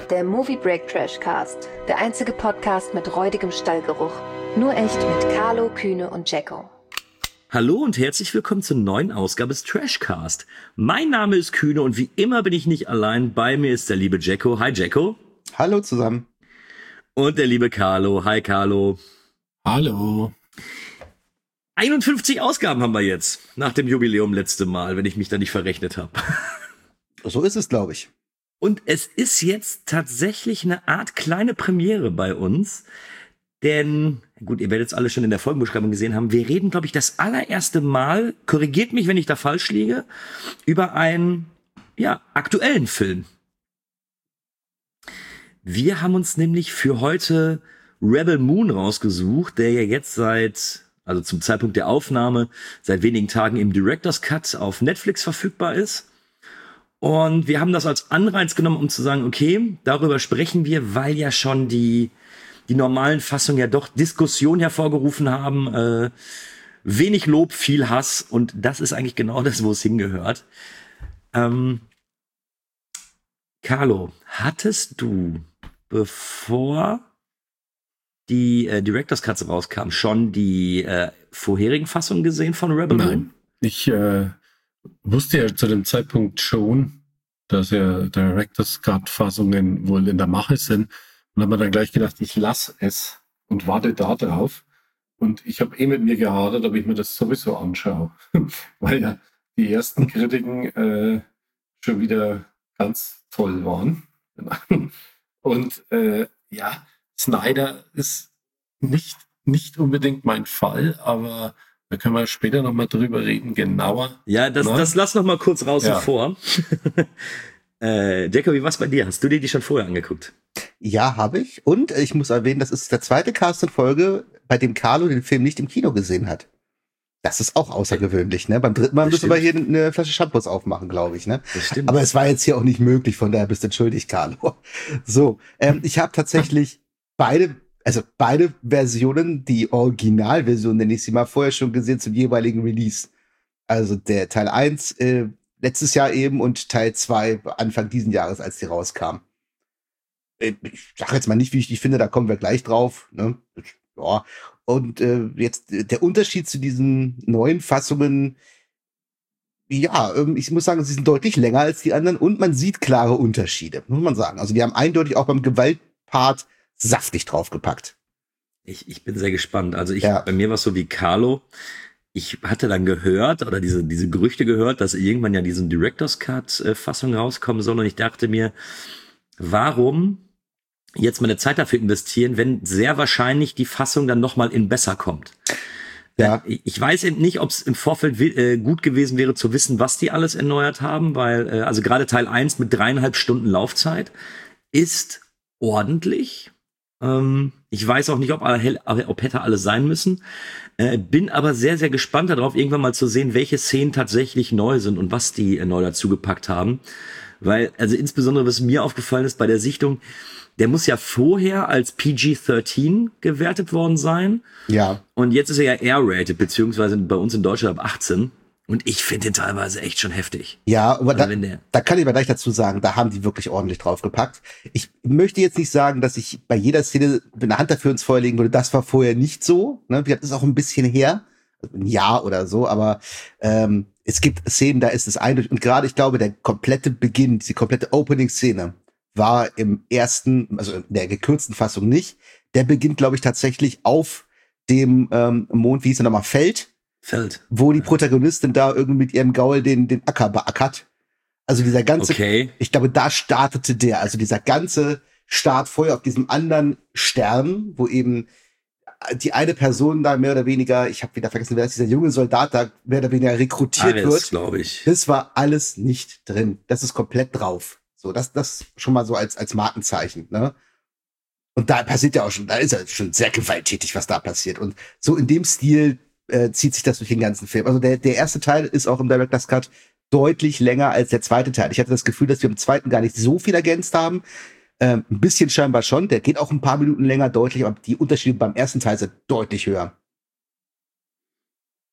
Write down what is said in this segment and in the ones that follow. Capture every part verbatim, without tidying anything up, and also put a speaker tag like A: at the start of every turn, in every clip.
A: Der Movie Break Trash Cast. Der einzige Podcast mit räudigem Stallgeruch. Nur echt mit Carlo, Kühne und Jacko.
B: Hallo und herzlich willkommen zur neuen Ausgabe des Trashcast. Mein Name ist Kühne und wie immer bin ich nicht allein. Bei mir ist der liebe Jacko. Hi Jacko.
C: Hallo zusammen.
B: Und der liebe Carlo. Hi Carlo.
D: Hallo.
B: einundfünfzig Ausgaben haben wir jetzt, nach dem Jubiläum letzte Mal, wenn ich mich da nicht verrechnet habe.
C: So ist es, glaube ich.
B: Und es ist jetzt tatsächlich eine Art kleine Premiere bei uns. Denn, gut, ihr werdet es alle schon in der Folgenbeschreibung gesehen haben, wir reden, glaube ich, das allererste Mal, korrigiert mich, wenn ich da falsch liege, über einen, ja, aktuellen Film. Wir haben uns nämlich für heute Rebel Moon rausgesucht, der ja jetzt seit, also zum Zeitpunkt der Aufnahme, seit wenigen Tagen im Director's Cut auf Netflix verfügbar ist. Und wir haben das als Anreiz genommen, um zu sagen, okay, darüber sprechen wir, weil ja schon die die normalen Fassungen ja doch Diskussion hervorgerufen haben. Äh, wenig Lob, viel Hass. Und das ist eigentlich genau das, wo es hingehört. Ähm, Carlo, hattest du, bevor die äh, Director's Cuts rauskamen, schon die äh, vorherigen Fassungen gesehen von Rebel Moon?
D: Nein, ich äh, wusste ja zu dem Zeitpunkt schon, dass ja Director's Cut-Fassungen wohl in der Mache sind. Und habe mir dann gleich gedacht, ich lasse es und warte da drauf. Und ich habe eh mit mir gehadert, ob ich mir das sowieso anschaue. Weil ja die ersten Kritiken äh, schon wieder ganz toll waren. Und äh, ja, Snyder ist nicht, nicht unbedingt mein Fall, aber da können wir später nochmal drüber reden, genauer.
B: Ja, das, das lass noch mal kurz raus ja. vor. äh, Jacko, wie war's bei dir? Hast du dir die schon vorher angeguckt?
C: Ja, habe ich. Und ich muss erwähnen, das ist der zweite Cast in Folge, bei dem Carlo den Film nicht im Kino gesehen hat. Das ist auch außergewöhnlich, ne? Beim dritten Mal müssen wir hier eine Flasche Shampoos aufmachen, glaube ich, ne?
B: Das stimmt.
C: Aber es war jetzt hier auch nicht möglich, von daher bist du entschuldigt, Carlo. So, ähm, ich habe tatsächlich beide, also beide Versionen, die Originalversion, nenne ich sie mal, vorher schon gesehen zum jeweiligen Release. Also der Teil eins äh, letztes Jahr eben und Teil zwei Anfang diesen Jahres, als die rauskam. Ich sage jetzt mal nicht, wie ich die finde, da kommen wir gleich drauf. Ne? Ja. Und äh, jetzt der Unterschied zu diesen neuen Fassungen, ja, ich muss sagen, sie sind deutlich länger als die anderen und man sieht klare Unterschiede, muss man sagen. Also die haben eindeutig auch beim Gewaltpart saftig draufgepackt.
B: Ich, ich bin sehr gespannt. Also ich,
C: ja.
B: bei mir war es so wie Carlo. Ich hatte dann gehört oder diese diese Gerüchte gehört, dass irgendwann ja diesen Director's Cut äh, Fassung rauskommen soll und ich dachte mir, warum jetzt meine Zeit dafür investieren, wenn sehr wahrscheinlich die Fassung dann nochmal in besser kommt.
C: Ja.
B: Ich weiß eben nicht, ob es im Vorfeld äh, gut gewesen wäre zu wissen, was die alles erneuert haben, weil, äh, also gerade Teil eins mit dreieinhalb Stunden Laufzeit ist ordentlich. Ähm, ich weiß auch nicht, ob, alle, ob hätte alles sein müssen. Äh, bin aber sehr, sehr gespannt darauf, irgendwann mal zu sehen, welche Szenen tatsächlich neu sind und was die äh, neu dazugepackt haben. Weil, also insbesondere, was mir aufgefallen ist bei der Sichtung, der muss ja vorher als P G dreizehn gewertet worden sein.
C: Ja.
B: Und jetzt ist er ja R-rated, beziehungsweise bei uns in Deutschland ab achtzehn. Und ich finde den teilweise echt schon heftig.
C: Ja, aber
B: also
C: da, da kann ich mal gleich dazu sagen, da haben die wirklich ordentlich draufgepackt. Ich möchte jetzt nicht sagen, dass ich bei jeder Szene eine Hand dafür ins Feuer legen würde, das war vorher nicht so. Ne? Das ist auch ein bisschen her, ein Jahr oder so, aber ähm, es gibt Szenen, da ist es eindeutig. Und gerade, ich glaube, der komplette Beginn, die komplette Opening-Szene war im ersten, also in der gekürzten Fassung nicht. Der beginnt, glaube ich, tatsächlich auf dem ähm, Mond, wie hieß er nochmal, Feld.
B: Feld.
C: Wo die Protagonistin da irgendwie mit ihrem Gaul den, den Acker beackert. Also dieser ganze,
B: okay.
C: Ich glaube, da startete der, also dieser ganze Start vorher auf diesem anderen Stern, wo eben die eine Person da mehr oder weniger, ich habe wieder vergessen, wer ist dieser junge Soldat da mehr oder weniger rekrutiert
B: Ares,
C: wird.
B: glaube ich.
C: Das war alles nicht drin. Das ist komplett drauf. So, das, das schon mal so als, als Markenzeichen, ne? Und da passiert ja auch schon, da ist ja schon sehr gewalttätig, was da passiert. Und so in dem Stil äh, zieht sich das durch den ganzen Film. Also der, der erste Teil ist auch im Director's Cut deutlich länger als der zweite Teil. Ich hatte das Gefühl, dass wir im zweiten gar nicht so viel ergänzt haben. Ähm, ein bisschen scheinbar schon. Der geht auch ein paar Minuten länger deutlich, aber die Unterschiede beim ersten Teil sind deutlich höher.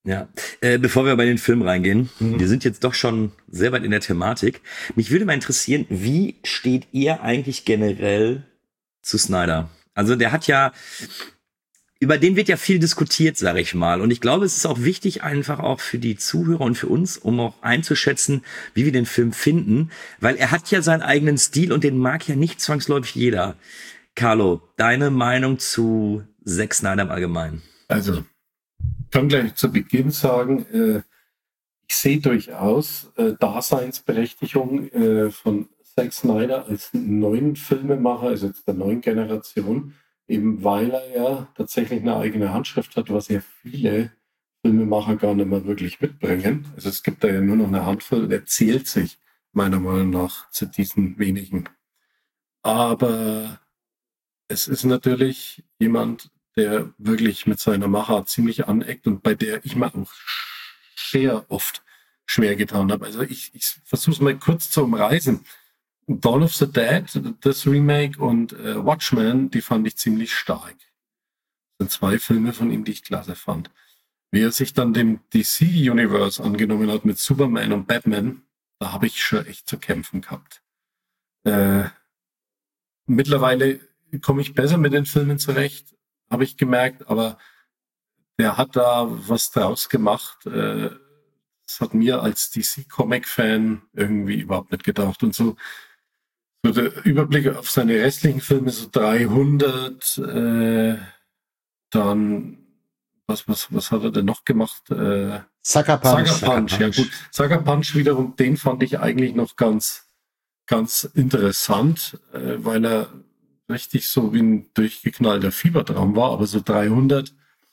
B: Ja, äh, bevor wir bei den Film reingehen,
C: Mhm.
B: wir sind jetzt doch schon sehr weit in der Thematik. Mich würde mal interessieren, wie steht ihr eigentlich generell zu Snyder? Also der hat ja, über den wird ja viel diskutiert, sage ich mal. Und ich glaube, es ist auch wichtig, einfach auch für die Zuhörer und für uns, um auch einzuschätzen, wie wir den Film finden. Weil er hat ja seinen eigenen Stil und den mag ja nicht zwangsläufig jeder. Carlo, deine Meinung zu Zack Snyder im Allgemeinen?
D: Also, ich kann gleich zu Beginn sagen, äh, ich sehe durchaus äh, Daseinsberechtigung äh, von Zack Snyder als neuen Filmemacher, also jetzt der neuen Generation, eben weil er ja tatsächlich eine eigene Handschrift hat, was ja viele Filmemacher gar nicht mehr wirklich mitbringen. Also es gibt da ja nur noch eine Handvoll, der zählt sich meiner Meinung nach zu diesen wenigen. Aber es ist natürlich jemand, der wirklich mit seiner Machart ziemlich aneckt und bei der ich mir auch sehr oft schwer getan habe. Also ich, ich versuche es mal kurz zu umreißen. Dawn of the Dead, das Remake, und äh, Watchmen, die fand ich ziemlich stark. Das sind zwei Filme von ihm, die ich klasse fand. Wie er sich dann dem D C-Universe angenommen hat mit Superman und Batman, da habe ich schon echt zu kämpfen gehabt. Äh, mittlerweile komme ich besser mit den Filmen zurecht, habe ich gemerkt, aber der hat da was draus gemacht. Äh, das hat mir als D C-Comic-Fan irgendwie überhaupt nicht gedacht. Und so, so der Überblick auf seine restlichen Filme, so dreihundert, äh, dann, was, was, was hat er denn noch gemacht? Äh,
C: Sucker Punch.
D: Sucker Punch, ja gut. Sucker Punch wiederum, den fand ich eigentlich noch ganz, ganz interessant, äh, weil er richtig so wie ein durchgeknallter Fiebertraum war, aber so dreihundert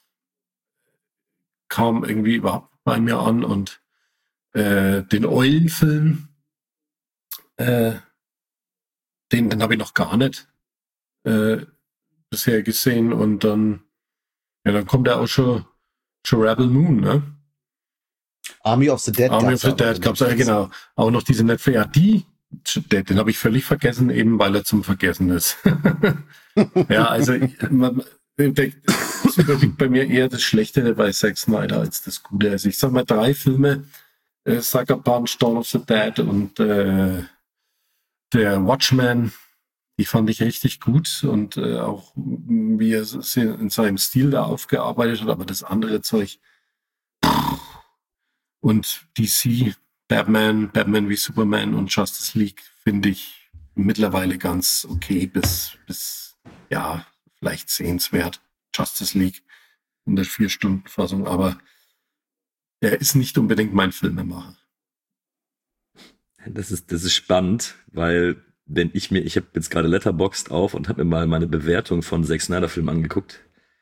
D: kam irgendwie überhaupt bei mir an. Und äh, den Eulenfilm, äh, den, den habe ich noch gar nicht äh, bisher gesehen. Und dann, ja, dann kommt er auch schon, schon Rebel Moon, ne?
C: Army of the Dead.
D: Army of the Dead gab's ja, genau. Auch noch diese Netflix, ja, die, den, den habe ich völlig vergessen, eben weil er zum Vergessen ist. Ja, also man, das überwiegt bei mir eher das Schlechtere bei Zack Snyder als das Gute. Also ich sag mal drei Filme, äh, Sucker Punch, Dawn of the Dead und äh, der Watchman, die fand ich richtig gut und äh, auch wie er es in seinem Stil da aufgearbeitet hat, aber das andere Zeug und D C, Batman, Batman wie Superman und Justice League finde ich mittlerweile ganz okay bis, bis ja, vielleicht sehenswert. Justice League in der Vier-Stunden-Fassung, aber er ist nicht unbedingt mein Filmemacher.
B: Das ist, das ist spannend, weil wenn ich mir, ich habe jetzt gerade Letterboxd auf und habe mir mal meine Bewertung von Zack Snyder Filmen angeguckt.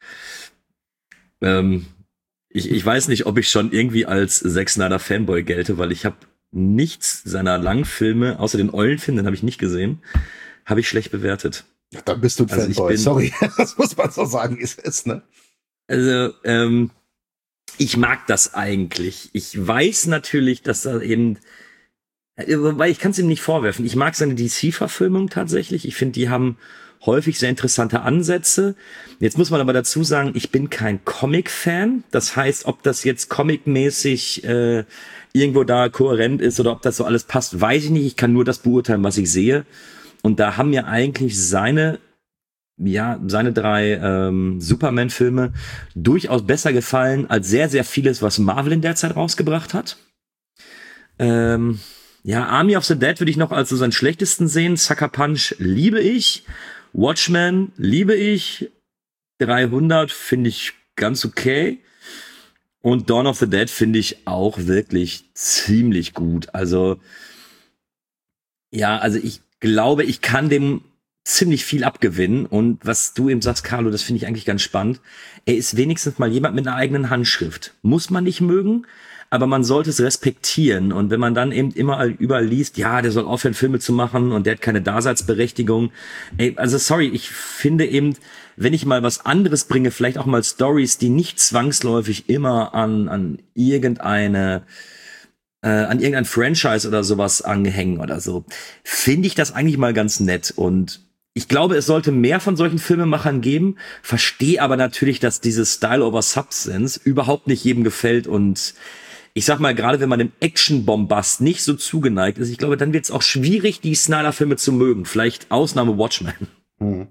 B: Ähm, ich, ich weiß nicht, ob ich schon irgendwie als Zack Snyder Fanboy gelte, weil ich habe nichts seiner Langfilme, außer den Eulenfilm, den habe ich nicht gesehen, habe ich schlecht bewertet.
C: Ja, dann bist du ein
B: Also ich
C: Fanboy.
B: bin-
C: Sorry, das muss man so sagen, ist es, ne?
B: Also, ähm, ich mag das eigentlich. Ich weiß natürlich, dass da eben, weil ich kann es ihm nicht vorwerfen. Ich mag seine D C-Verfilmung tatsächlich. Ich finde, die haben häufig sehr interessante Ansätze. Jetzt muss man aber dazu sagen, ich bin kein Comic-Fan. Das heißt, ob das jetzt comicmäßig äh, irgendwo da kohärent ist oder ob das so alles passt, weiß ich nicht. Ich kann nur das beurteilen, was ich sehe. Und da haben mir eigentlich seine, ja, seine drei ähm, Superman-Filme durchaus besser gefallen als sehr, sehr vieles, was Marvel in der Zeit rausgebracht hat. Ähm, ja, Army of the Dead würde ich noch als so seinen schlechtesten sehen. Sucker Punch liebe ich. Watchmen liebe ich. dreihundert finde ich ganz okay. Und Dawn of the Dead finde ich auch wirklich ziemlich gut. Also, ja, also ich glaube, ich kann dem ziemlich viel abgewinnen. Und was du eben sagst, Carlo, das finde ich eigentlich ganz spannend. Er ist wenigstens mal jemand mit einer eigenen Handschrift. Muss man nicht mögen, aber man sollte es respektieren. Und wenn man dann eben immer überall liest, ja, der soll aufhören, Filme zu machen und der hat keine Daseinsberechtigung. Ey, also sorry, ich finde eben, wenn ich mal was anderes bringe, vielleicht auch mal Stories, die nicht zwangsläufig immer an, an irgendeine, äh, an irgendein Franchise oder sowas angehängen oder so, finde ich das eigentlich mal ganz nett. Und ich glaube, es sollte mehr von solchen Filmemachern geben, verstehe aber natürlich, dass dieses Style over Substance überhaupt nicht jedem gefällt und ich sag mal, gerade wenn man dem Action-Bombast nicht so zugeneigt ist, ich glaube, dann wird es auch schwierig, die Snyder-Filme zu mögen. Vielleicht Ausnahme Watchmen.
C: Hm.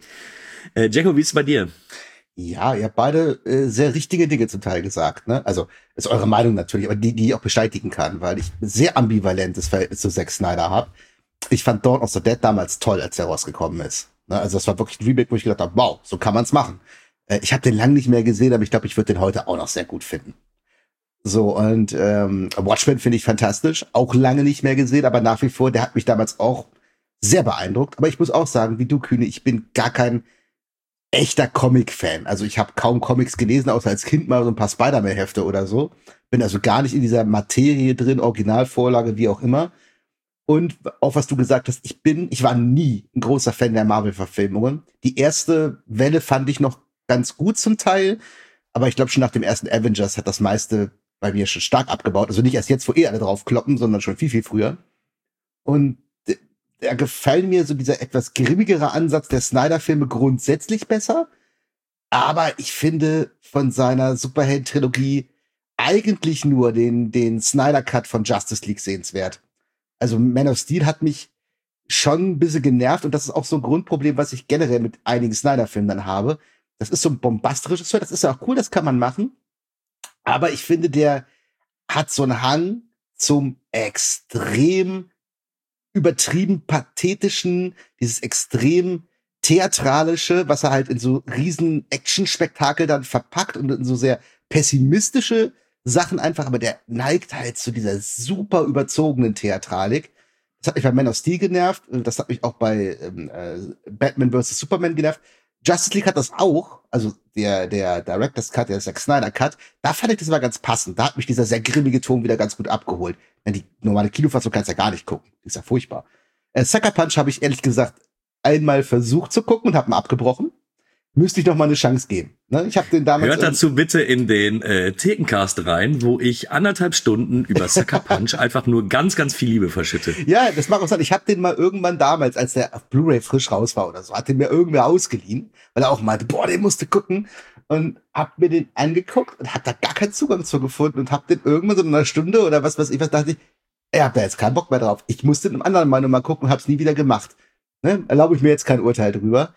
B: Äh, Jacko, wie ist es bei dir?
C: Ja, ihr habt beide äh, sehr richtige Dinge zum Teil gesagt, ne? Also, ist eure Meinung natürlich, aber die, die ich auch bestätigen kann, weil ich sehr ambivalentes Verhältnis zu Zack Snyder habe. Ich fand Dawn of the Dead damals toll, als er rausgekommen ist. Ne? Also, das war wirklich ein Remake, wo ich gedacht habe, wow, so kann man's machen. Äh, ich habe den lang nicht mehr gesehen, aber ich glaube, ich würde den heute auch noch sehr gut finden. So, und ähm, Watchmen finde ich fantastisch. Auch lange nicht mehr gesehen, aber nach wie vor, der hat mich damals auch sehr beeindruckt. Aber ich muss auch sagen, wie du, Kühne, ich bin gar kein echter Comic-Fan. Also ich habe kaum Comics gelesen, außer als Kind mal so ein paar Spider-Man-Hefte oder so. Bin also gar nicht in dieser Materie drin, Originalvorlage, wie auch immer. Und auch was du gesagt hast, ich bin, ich war nie ein großer Fan der Marvel-Verfilmungen. Die erste Welle fand ich noch ganz gut zum Teil, aber ich glaube schon nach dem ersten Avengers hat das meiste bei mir schon stark abgebaut. Also nicht erst jetzt, wo eh alle drauf kloppen, sondern schon viel, viel früher. Und da gefällt mir so dieser etwas grimmigere Ansatz der Snyder-Filme grundsätzlich besser. Aber ich finde von seiner Superheld-Trilogie eigentlich nur den, den Snyder-Cut von Justice League sehenswert. Also Man of Steel hat mich schon ein bisschen genervt und das ist auch so ein Grundproblem, was ich generell mit einigen Snyder-Filmen dann habe. Das ist so ein bombastisches Regisseur, das ist ja auch cool, das kann man machen. Aber ich finde, der hat so einen Hang zum extrem übertrieben pathetischen, dieses extrem theatralische, was er halt in so riesen Action-Spektakel dann verpackt und in so sehr pessimistische Sachen einfach, aber der neigt halt zu dieser super überzogenen Theatralik. Das hat mich bei Man of Steel genervt, das hat mich auch bei ähm, äh, Batman versus. Superman genervt. Justice League hat das auch, also der der Director's Cut, der Zack Snyder Cut, da fand ich das war ganz passend. Da hat mich dieser sehr grimmige Ton wieder ganz gut abgeholt. Denn die normale Kinofassung kannst du ja gar nicht gucken. Die ist ja furchtbar. Äh, Sucker Punch habe ich ehrlich gesagt einmal versucht zu gucken und habe ihn abgebrochen. Müsste ich noch mal eine Chance geben. Ne? Ich habe den damals.
B: Hört dazu bitte in den äh, Thekencast rein, wo ich anderthalb Stunden über Sucker Punch einfach nur ganz, ganz viel Liebe verschütte.
C: Ja, das mag auch sein. Ich habe den mal irgendwann damals, als der auf Blu-ray frisch raus war oder so, hat den mir irgendwer ausgeliehen, weil er auch meinte, boah, den musste gucken. Und hab mir den angeguckt und hab da gar keinen Zugang zu gefunden und hab den irgendwann so in einer Stunde oder was weiß ich, was dachte ich, ich hab da jetzt keinen Bock mehr drauf. Ich musste den anderen Mal noch mal gucken und hab's nie wieder gemacht. Ne? Erlaube ich mir jetzt kein Urteil drüber.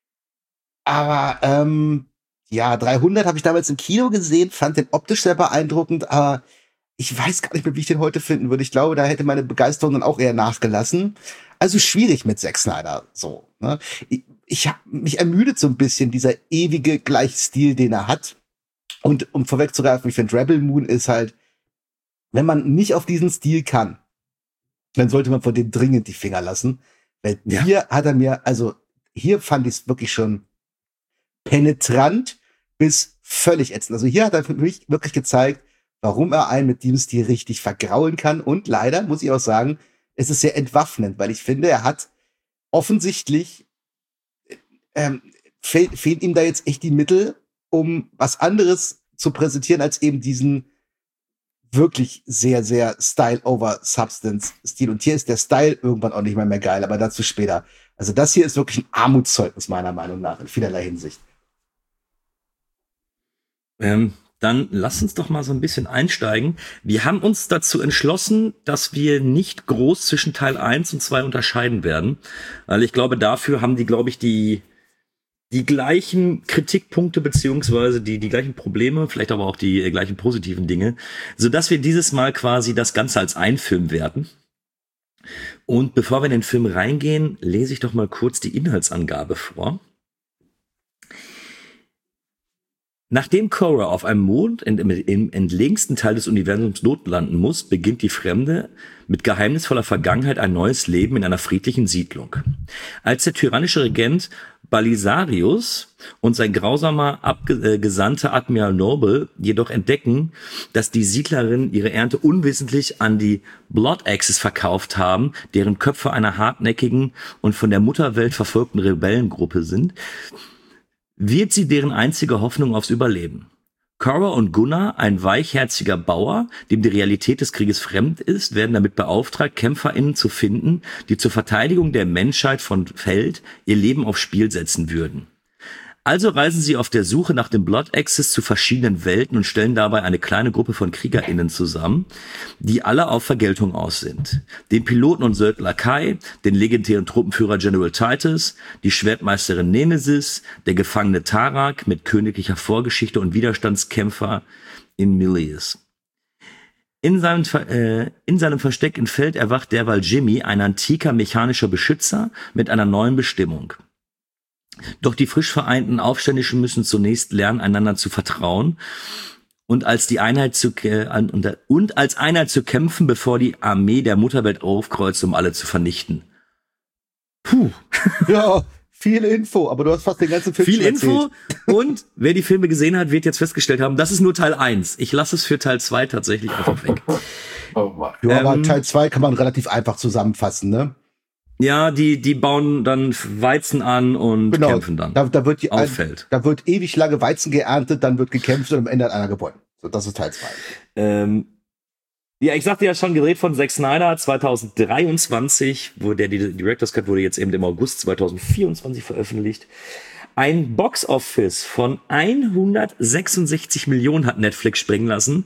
C: Aber ähm, ja, dreihundert habe ich damals im Kino gesehen, fand den optisch sehr beeindruckend, aber ich weiß gar nicht mehr, wie ich den heute finden würde. Ich glaube, da hätte meine Begeisterung dann auch eher nachgelassen. Also schwierig mit Zack Snyder. So, ne? Ich, ich hab mich ermüdet so ein bisschen, dieser ewige gleiche Stil, den er hat. Und um vorwegzugreifen, ich finde, Rebel Moon ist halt, wenn man nicht auf diesen Stil kann, dann sollte man von dem dringend die Finger lassen. Weil ja. Hier hat er mir, also hier fand ich es wirklich schon penetrant bis völlig ätzend. Also hier hat er für mich wirklich gezeigt, warum er einen mit diesem Stil richtig vergraulen kann. Und leider, muss ich auch sagen, es ist sehr entwaffnend, weil ich finde, er hat offensichtlich, ähm, fehl, fehlen ihm da jetzt echt die Mittel, um was anderes zu präsentieren, als eben diesen wirklich sehr, sehr Style-over-Substance-Stil. Und hier ist der Style irgendwann auch nicht mehr, mehr geil, aber dazu später. Also das hier ist wirklich ein Armutszeugnis meiner Meinung nach, in vielerlei Hinsicht.
B: Ähm, dann lass uns doch mal so ein bisschen einsteigen. Wir haben uns dazu entschlossen, dass wir nicht groß zwischen Teil eins und zwei unterscheiden werden. Weil ich glaube, dafür haben die, glaube ich, die die gleichen Kritikpunkte beziehungsweise die die gleichen Probleme, vielleicht aber auch die äh, gleichen positiven Dinge, sodass wir dieses Mal quasi das Ganze als einen Film werten. Und bevor wir in den Film reingehen, lese ich doch mal kurz die Inhaltsangabe vor. Nachdem Cora auf einem Mond im entlegensten Teil des Universums notlanden muss, beginnt die Fremde mit geheimnisvoller Vergangenheit ein neues Leben in einer friedlichen Siedlung. Als der tyrannische Regent Balisarius und sein grausamer Abgesandter Admiral Noble jedoch entdecken, dass die Siedlerinnen ihre Ernte unwissentlich an die Blood Axes verkauft haben, deren Köpfe einer hartnäckigen und von der Mutterwelt verfolgten Rebellengruppe sind, wird sie deren einzige Hoffnung aufs Überleben. Cora und Gunnar, ein weichherziger Bauer, dem die Realität des Krieges fremd ist, werden damit beauftragt, KämpferInnen zu finden, die zur Verteidigung der Menschheit von Feld ihr Leben aufs Spiel setzen würden. Also reisen sie auf der Suche nach dem Blood Axis zu verschiedenen Welten und stellen dabei eine kleine Gruppe von KriegerInnen zusammen, die alle auf Vergeltung aus sind. Den Piloten und Söldner Kai, den legendären Truppenführer General Titus, die Schwertmeisterin Nemesis, der Gefangene Tarak mit königlicher Vorgeschichte und Widerstandskämpfer in Milius. In seinem, äh, in seinem Versteck in Feld erwacht derweil Jimmy, ein antiker mechanischer Beschützer mit einer neuen Bestimmung. Doch die frisch vereinten Aufständischen müssen zunächst lernen, einander zu vertrauen und als die Einheit zu äh, und als Einheit zu kämpfen, bevor die Armee der Mutterwelt aufkreuzt, um alle zu vernichten.
C: Puh. Ja, viel Info, aber du hast fast den ganzen Film
B: Viel
C: schon erzählt.
B: Info und wer die Filme gesehen hat, wird jetzt festgestellt haben, das ist nur Teil eins. Ich lasse es für Teil zwei tatsächlich einfach weg.
D: Oh Mann.
C: Ja, aber
B: Ähm,
C: Teil zwei kann man relativ einfach zusammenfassen, ne?
B: Ja, die die bauen dann Weizen an und
C: Genau.
B: kämpfen dann.
C: Da, da, wird die,
B: Auf Feld.
C: da wird ewig lange Weizen geerntet, dann wird gekämpft und am Ende hat einer gewonnen. So, das ist Teil zwei.
B: Ähm, ja, ich sagte ja schon, gedreht von Zack Snyder zwanzig dreiundzwanzig, wo der die Director's Cut wurde jetzt eben im August zwanzig vierundzwanzig veröffentlicht. Ein Box-Office von hundertsechsundsechzig Millionen hat Netflix springen lassen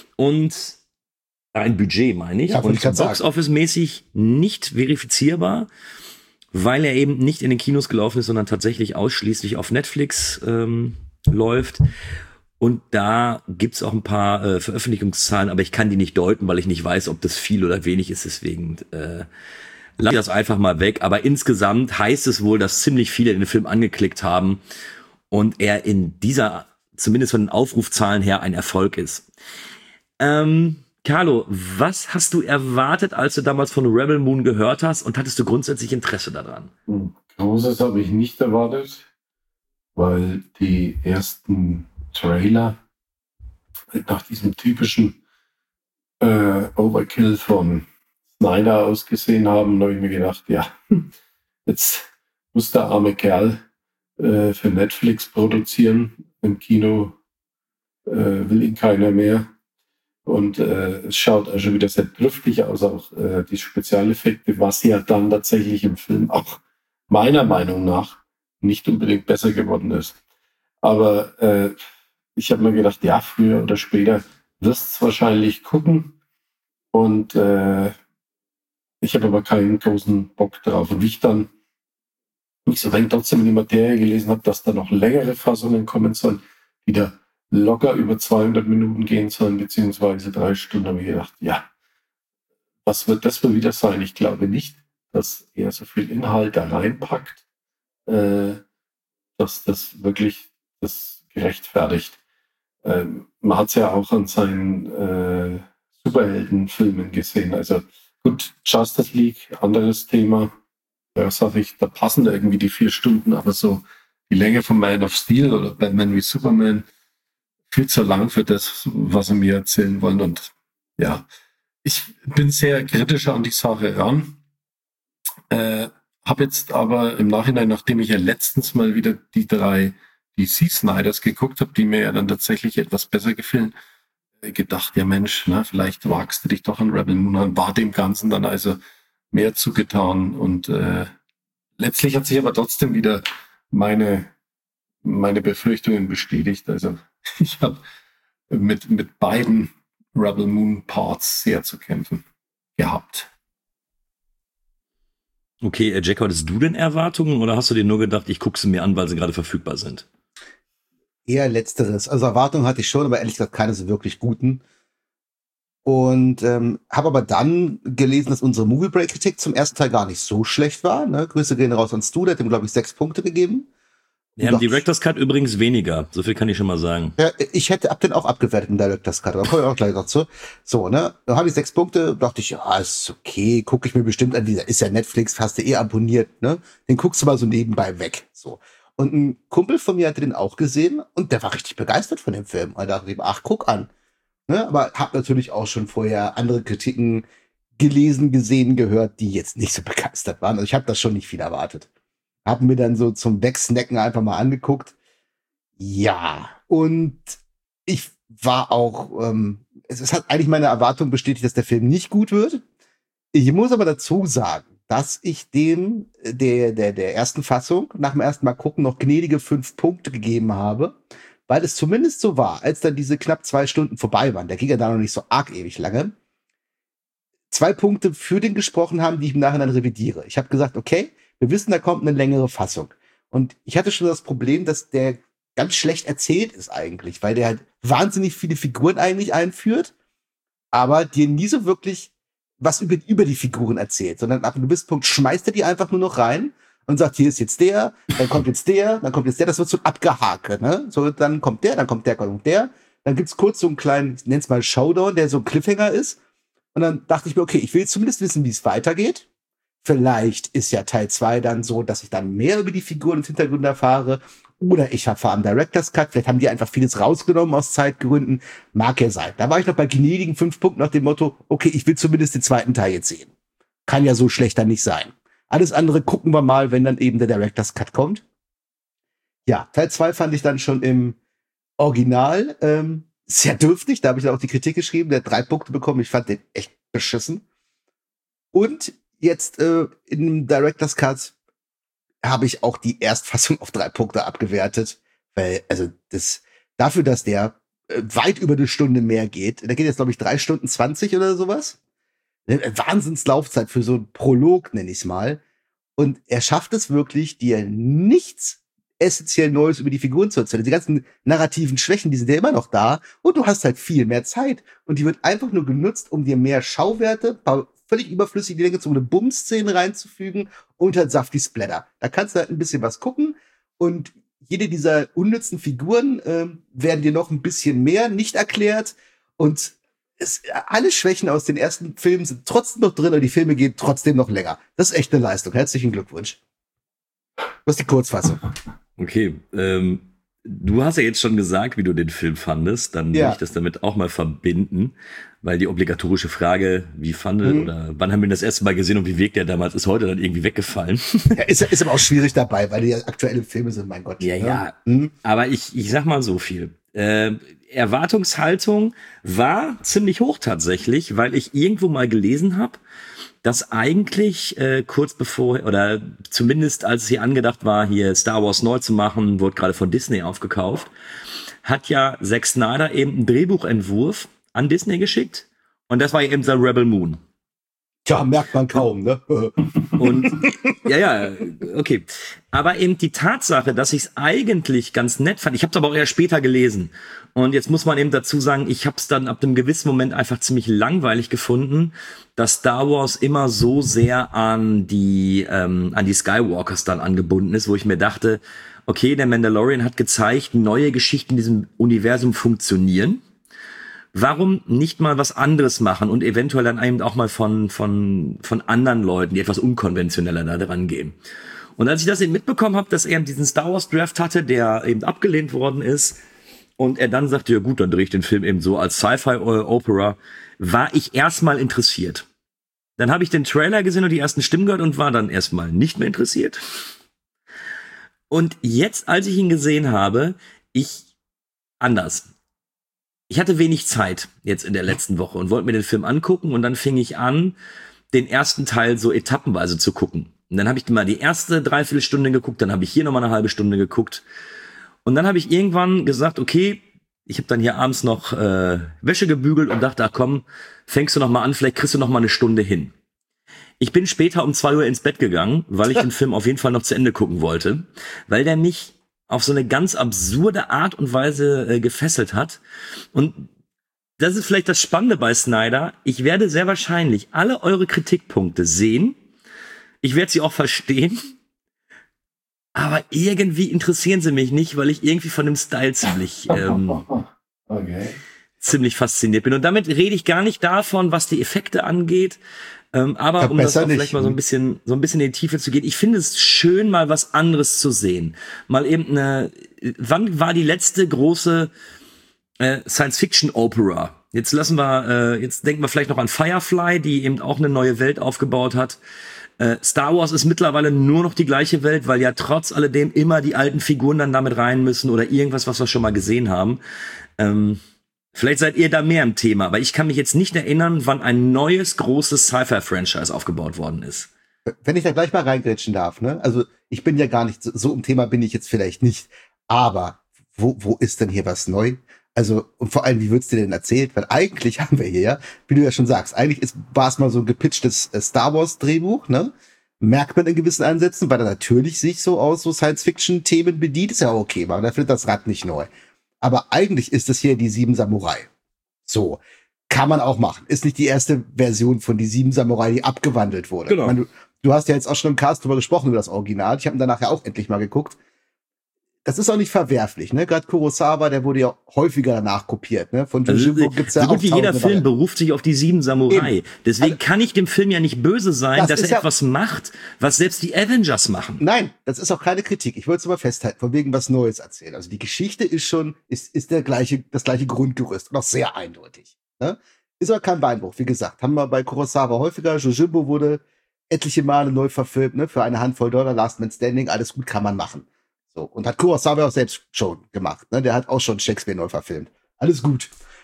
B: und ein Budget, meine ich,
C: Ja, wollte
B: und
C: ich grad sagen.
B: Box-Office-mäßig nicht verifizierbar, weil er eben nicht in den Kinos gelaufen ist, sondern tatsächlich ausschließlich auf Netflix ähm, läuft. Und da gibt's auch ein paar äh, Veröffentlichungszahlen, aber ich kann die nicht deuten, weil ich nicht weiß, ob das viel oder wenig ist. Deswegen äh, lasse ich das einfach mal weg. Aber insgesamt heißt es wohl, dass ziemlich viele den Film angeklickt haben und er in dieser, zumindest von den Aufrufzahlen her, ein Erfolg ist. Ähm, Carlo, was hast du erwartet, als du damals von Rebel Moon gehört hast und hattest du grundsätzlich Interesse daran?
D: Großes habe ich nicht erwartet, weil die ersten Trailer nach diesem typischen äh, Overkill von Snyder ausgesehen haben. Da habe ich mir gedacht, ja, jetzt muss der arme Kerl äh, für Netflix produzieren. Im Kino äh, will ihn keiner mehr. Und äh, es schaut also wieder sehr dürftig aus, auch äh, die Spezialeffekte, was ja dann tatsächlich im Film auch meiner Meinung nach nicht unbedingt besser geworden ist. Aber äh, ich habe mir gedacht, ja, früher oder später wirst du wahrscheinlich gucken. Und äh, ich habe aber keinen großen Bock drauf. Und wie ich dann mich so wenig trotzdem in die Materie gelesen habe, dass da noch längere Fassungen kommen sollen, die da locker über zweihundert Minuten gehen sollen, beziehungsweise drei Stunden, habe ich gedacht, ja, was wird das wohl wieder sein? Ich glaube nicht, dass er so viel Inhalt da reinpackt, äh, dass das wirklich das gerechtfertigt. Ähm, man hat es ja auch an seinen äh, Superheldenfilmen gesehen. Also gut, Justice League, anderes Thema. Da sage ich, da passen irgendwie die vier Stunden, aber so die Länge von Man of Steel oder Batman wie Superman viel zu lang für das, was sie mir erzählen wollen. Und ja, ich bin sehr kritischer an die Sache ran. Äh, habe jetzt aber im Nachhinein, nachdem ich ja letztens mal wieder die drei D C-Snyders geguckt habe, die mir ja dann tatsächlich etwas besser gefielen, gedacht, ja Mensch, ne, vielleicht wagst du dich doch an Rebel Moon an, war dem Ganzen dann also mehr zugetan. Und äh, letztlich hat sich aber trotzdem wieder meine, meine Befürchtungen bestätigt. Also ich habe mit, mit beiden Rebel Moon Parts sehr zu kämpfen gehabt.
B: Okay, äh, Jack, hattest du denn Erwartungen oder hast du dir nur gedacht, ich gucke sie mir an, weil sie gerade verfügbar sind?
C: Eher letzteres. Also Erwartungen hatte ich schon, aber ehrlich gesagt keine so wirklich guten. Und ähm, habe aber dann gelesen, dass unsere Movie Break Kritik zum ersten Teil gar nicht so schlecht war. Ne? Grüße gehen raus an Stu, der hat ihm, glaube ich, sechs Punkte gegeben.
B: Wir haben Director's Cut übrigens weniger. So viel kann ich schon mal sagen.
C: Ja, ich hätte ab den auch abgewertet im Director's Cut, aber kommen wir auch gleich dazu. So, ne? Dann habe ich sechs Punkte, dachte ich, ja, ist okay, gucke ich mir bestimmt an. Dieser ist ja Netflix, hast du eh abonniert, ne? Den guckst du mal so nebenbei weg. So. Und ein Kumpel von mir hatte den auch gesehen und der war richtig begeistert von dem Film. Und da dachte ich, ach, guck an. Ne? Aber hab natürlich auch schon vorher andere Kritiken gelesen, gesehen, gehört, die jetzt nicht so begeistert waren. Also ich habe das schon nicht viel erwartet. Hab mir dann so zum Wegsnacken einfach mal angeguckt. Ja, und ich war auch, ähm, es, es hat eigentlich meine Erwartung bestätigt, dass der Film nicht gut wird. Ich muss aber dazu sagen, dass ich dem, der, der, der ersten Fassung, nach dem ersten Mal gucken, noch gnädige fünf Punkte gegeben habe, weil es zumindest so war, als dann diese knapp zwei Stunden vorbei waren, der ging ja da noch nicht so arg ewig lange, zwei Punkte für den gesprochen haben, die ich im Nachhinein revidiere. Ich habe gesagt, okay, wir wissen, da kommt eine längere Fassung. Und ich hatte schon das Problem, dass der ganz schlecht erzählt ist eigentlich, weil der halt wahnsinnig viele Figuren eigentlich einführt, aber dir nie so wirklich was über, über die Figuren erzählt, sondern ab einem gewissen Punkt schmeißt er die einfach nur noch rein und sagt, hier ist jetzt der, dann kommt jetzt der, dann kommt jetzt der, das wird so abgehakt, ne? So, dann kommt der, dann kommt der, kommt der, dann gibt's kurz so einen kleinen, ich nenn's mal Showdown, der so ein Cliffhanger ist, und dann dachte ich mir, okay, ich will zumindest wissen, wie es weitergeht. Vielleicht ist ja Teil zwei dann so, dass ich dann mehr über die Figuren und Hintergründe erfahre, oder ich erfahre am Director's Cut, vielleicht haben die einfach vieles rausgenommen aus Zeitgründen, mag ja sein. Da war ich noch bei gnädigen fünf Punkten nach dem Motto, okay, ich will zumindest den zweiten Teil jetzt sehen. Kann ja so schlechter nicht sein. Alles andere gucken wir mal, wenn dann eben der Director's Cut kommt. Ja, Teil zwei fand ich dann schon im Original ähm, sehr dürftig, da habe ich dann auch die Kritik geschrieben, der hat drei Punkte bekommen, ich fand den echt beschissen. Und jetzt äh, im Director's Cut habe ich auch die Erstfassung auf drei Punkte abgewertet, weil, also das, dafür, dass der äh, weit über eine Stunde mehr geht, der geht jetzt, glaube ich, drei Stunden zwanzig oder sowas, eine Wahnsinnslaufzeit für so einen Prolog, nenne ich es mal, und er schafft es wirklich, dir nichts essentiell Neues über die Figuren zu erzählen. Die ganzen narrativen Schwächen, die sind ja immer noch da, und du hast halt viel mehr Zeit, und die wird einfach nur genutzt, um dir mehr Schauwerte, paar völlig überflüssige Dinge, so eine Bums-Szene reinzufügen und halt saftig Splatter. Da kannst du halt ein bisschen was gucken, und jede dieser unnützen Figuren äh, werden dir noch ein bisschen mehr nicht erklärt, und es, alle Schwächen aus den ersten Filmen sind trotzdem noch drin, und die Filme gehen trotzdem noch länger. Das ist echt eine Leistung. Herzlichen Glückwunsch. Das ist die Kurzfassung.
B: Okay, ähm, du hast ja jetzt schon gesagt, wie du den Film fandest, dann
C: Ja.
B: will ich das damit auch mal verbinden, weil die obligatorische Frage, wie fandet
C: Mhm.
B: oder wann haben wir ihn das erste Mal gesehen und wie wirkt der damals, ist heute dann irgendwie weggefallen.
C: Ja, ist, ist aber auch schwierig dabei, weil die ja aktuelle Filme sind, mein Gott.
B: Ja,
C: ne?
B: ja.
C: Mhm.
B: Aber ich, ich sag mal so viel. Äh, Erwartungshaltung war ziemlich hoch tatsächlich, weil ich irgendwo mal gelesen habe, dass eigentlich äh, kurz bevor, oder zumindest als es hier angedacht war, hier Star Wars neu zu machen, wurde gerade von Disney aufgekauft, hat ja Zack Snyder eben einen Drehbuchentwurf an Disney geschickt, und das war eben sein Rebel Moon.
C: Tja, merkt man kaum, ne?
B: Und ja, ja, okay. Aber eben die Tatsache, dass ich es eigentlich ganz nett fand, ich habe es aber auch eher später gelesen. Und jetzt muss man eben dazu sagen, ich habe es dann ab einem gewissen Moment einfach ziemlich langweilig gefunden, dass Star Wars immer so sehr an die ähm, an die Skywalkers dann angebunden ist, wo ich mir dachte, okay, der Mandalorian hat gezeigt, neue Geschichten in diesem Universum funktionieren. Warum nicht mal was anderes machen und eventuell dann eben auch mal von von von anderen Leuten, die etwas unkonventioneller da dran gehen. Und als ich das eben mitbekommen habe, dass er eben diesen Star Wars Draft hatte, der eben abgelehnt worden ist, und er dann sagte, ja gut, dann drehe ich den Film eben so als Sci-Fi-Opera, war ich erstmal interessiert. Dann habe ich den Trailer gesehen und die ersten Stimmen gehört und war dann erstmal nicht mehr interessiert. Und jetzt, als ich ihn gesehen habe, ich anders. Ich hatte wenig Zeit jetzt in der letzten Woche und wollte mir den Film angucken, und dann fing ich an, den ersten Teil so etappenweise zu gucken. Und dann habe ich mal die erste Dreiviertelstunde geguckt, dann habe ich hier nochmal eine halbe Stunde geguckt. Und dann habe ich irgendwann gesagt, okay, ich habe dann hier abends noch äh, Wäsche gebügelt und dachte, ach komm, fängst du noch mal an, vielleicht kriegst du noch mal eine Stunde hin. Ich bin später um zwei Uhr ins Bett gegangen, weil ich den Film auf jeden Fall noch zu Ende gucken wollte, weil der mich auf so eine ganz absurde Art und Weise äh, gefesselt hat. Und das ist vielleicht das Spannende bei Snyder. Ich werde sehr wahrscheinlich alle eure Kritikpunkte sehen. Ich werde sie auch verstehen. Aber irgendwie interessieren sie mich nicht, weil ich irgendwie von dem Style ziemlich, ähm,
D: okay.
B: ziemlich fasziniert bin. Und damit rede ich gar nicht davon, was die Effekte angeht. Ähm, aber
C: Ja,
B: um das
C: besser
B: auch vielleicht
C: nicht.
B: mal so ein bisschen, so ein bisschen in die Tiefe zu gehen. Ich finde es schön, mal was anderes zu sehen. Mal eben eine, wann war die letzte große äh, Science-Fiction-Opera? Jetzt lassen wir, äh, jetzt denken wir vielleicht noch an Firefly, die eben auch eine neue Welt aufgebaut hat. Äh, Star Wars ist mittlerweile nur noch die gleiche Welt, weil ja trotz alledem immer die alten Figuren dann damit rein müssen oder irgendwas, was wir schon mal gesehen haben. Ähm, vielleicht seid ihr da mehr im Thema, aber ich kann mich jetzt nicht erinnern, wann ein neues, großes Sci-Fi-Franchise aufgebaut worden ist.
C: Wenn ich da gleich mal reingrätschen darf, ne? Also ich bin ja gar nicht, so, so im Thema bin ich jetzt vielleicht nicht, aber wo, wo ist denn hier was neu? Also, und vor allem, wie wird's dir denn erzählt? Weil eigentlich haben wir hier ja, wie du ja schon sagst, eigentlich ist, war es mal so ein gepitchtes äh, Star Wars Drehbuch, ne? Merkt man in gewissen Ansätzen, weil er natürlich sich so aus so Science-Fiction-Themen bedient, ist ja okay, man da findet das Rad nicht neu. Aber eigentlich ist es hier die Sieben Samurai. So. Kann man auch machen. Ist nicht die erste Version von die Sieben Samurai, die abgewandelt wurde.
B: Genau.
C: Ich meine, du, du hast ja jetzt auch schon im Cast drüber gesprochen, über das Original. Ich habe danach ja auch endlich mal geguckt. Das ist auch nicht verwerflich, ne? Gerade Kurosawa, der wurde ja häufiger danach kopiert, ne? Von Yojimbo
B: also,
C: gibt's ja
B: so
C: auch
B: gut wie jeder
C: tausende
B: Film
C: Varianten.
B: beruft sich auf die Sieben Samurai.
C: Eben.
B: Deswegen
C: Also,
B: kann ich dem Film ja nicht böse sein,
C: das
B: dass
C: ist
B: er
C: ja-
B: etwas macht, was selbst die Avengers machen.
C: Nein, das ist auch keine Kritik. Ich wollte es aber festhalten, von wegen was Neues erzählen. Also die Geschichte ist schon, ist, ist der gleiche, das gleiche Grundgerüst und auch sehr eindeutig. Ne? Ist aber kein Beinbruch. Wie gesagt, haben wir bei Kurosawa häufiger. Yojimbo wurde etliche Male neu verfilmt, ne? Für eine Handvoll Dollar, Last Man Standing, alles gut, kann man machen. So. Und hat Kurosawa auch selbst schon gemacht, ne? Der hat auch schon Shakespeare neu verfilmt. Alles gut.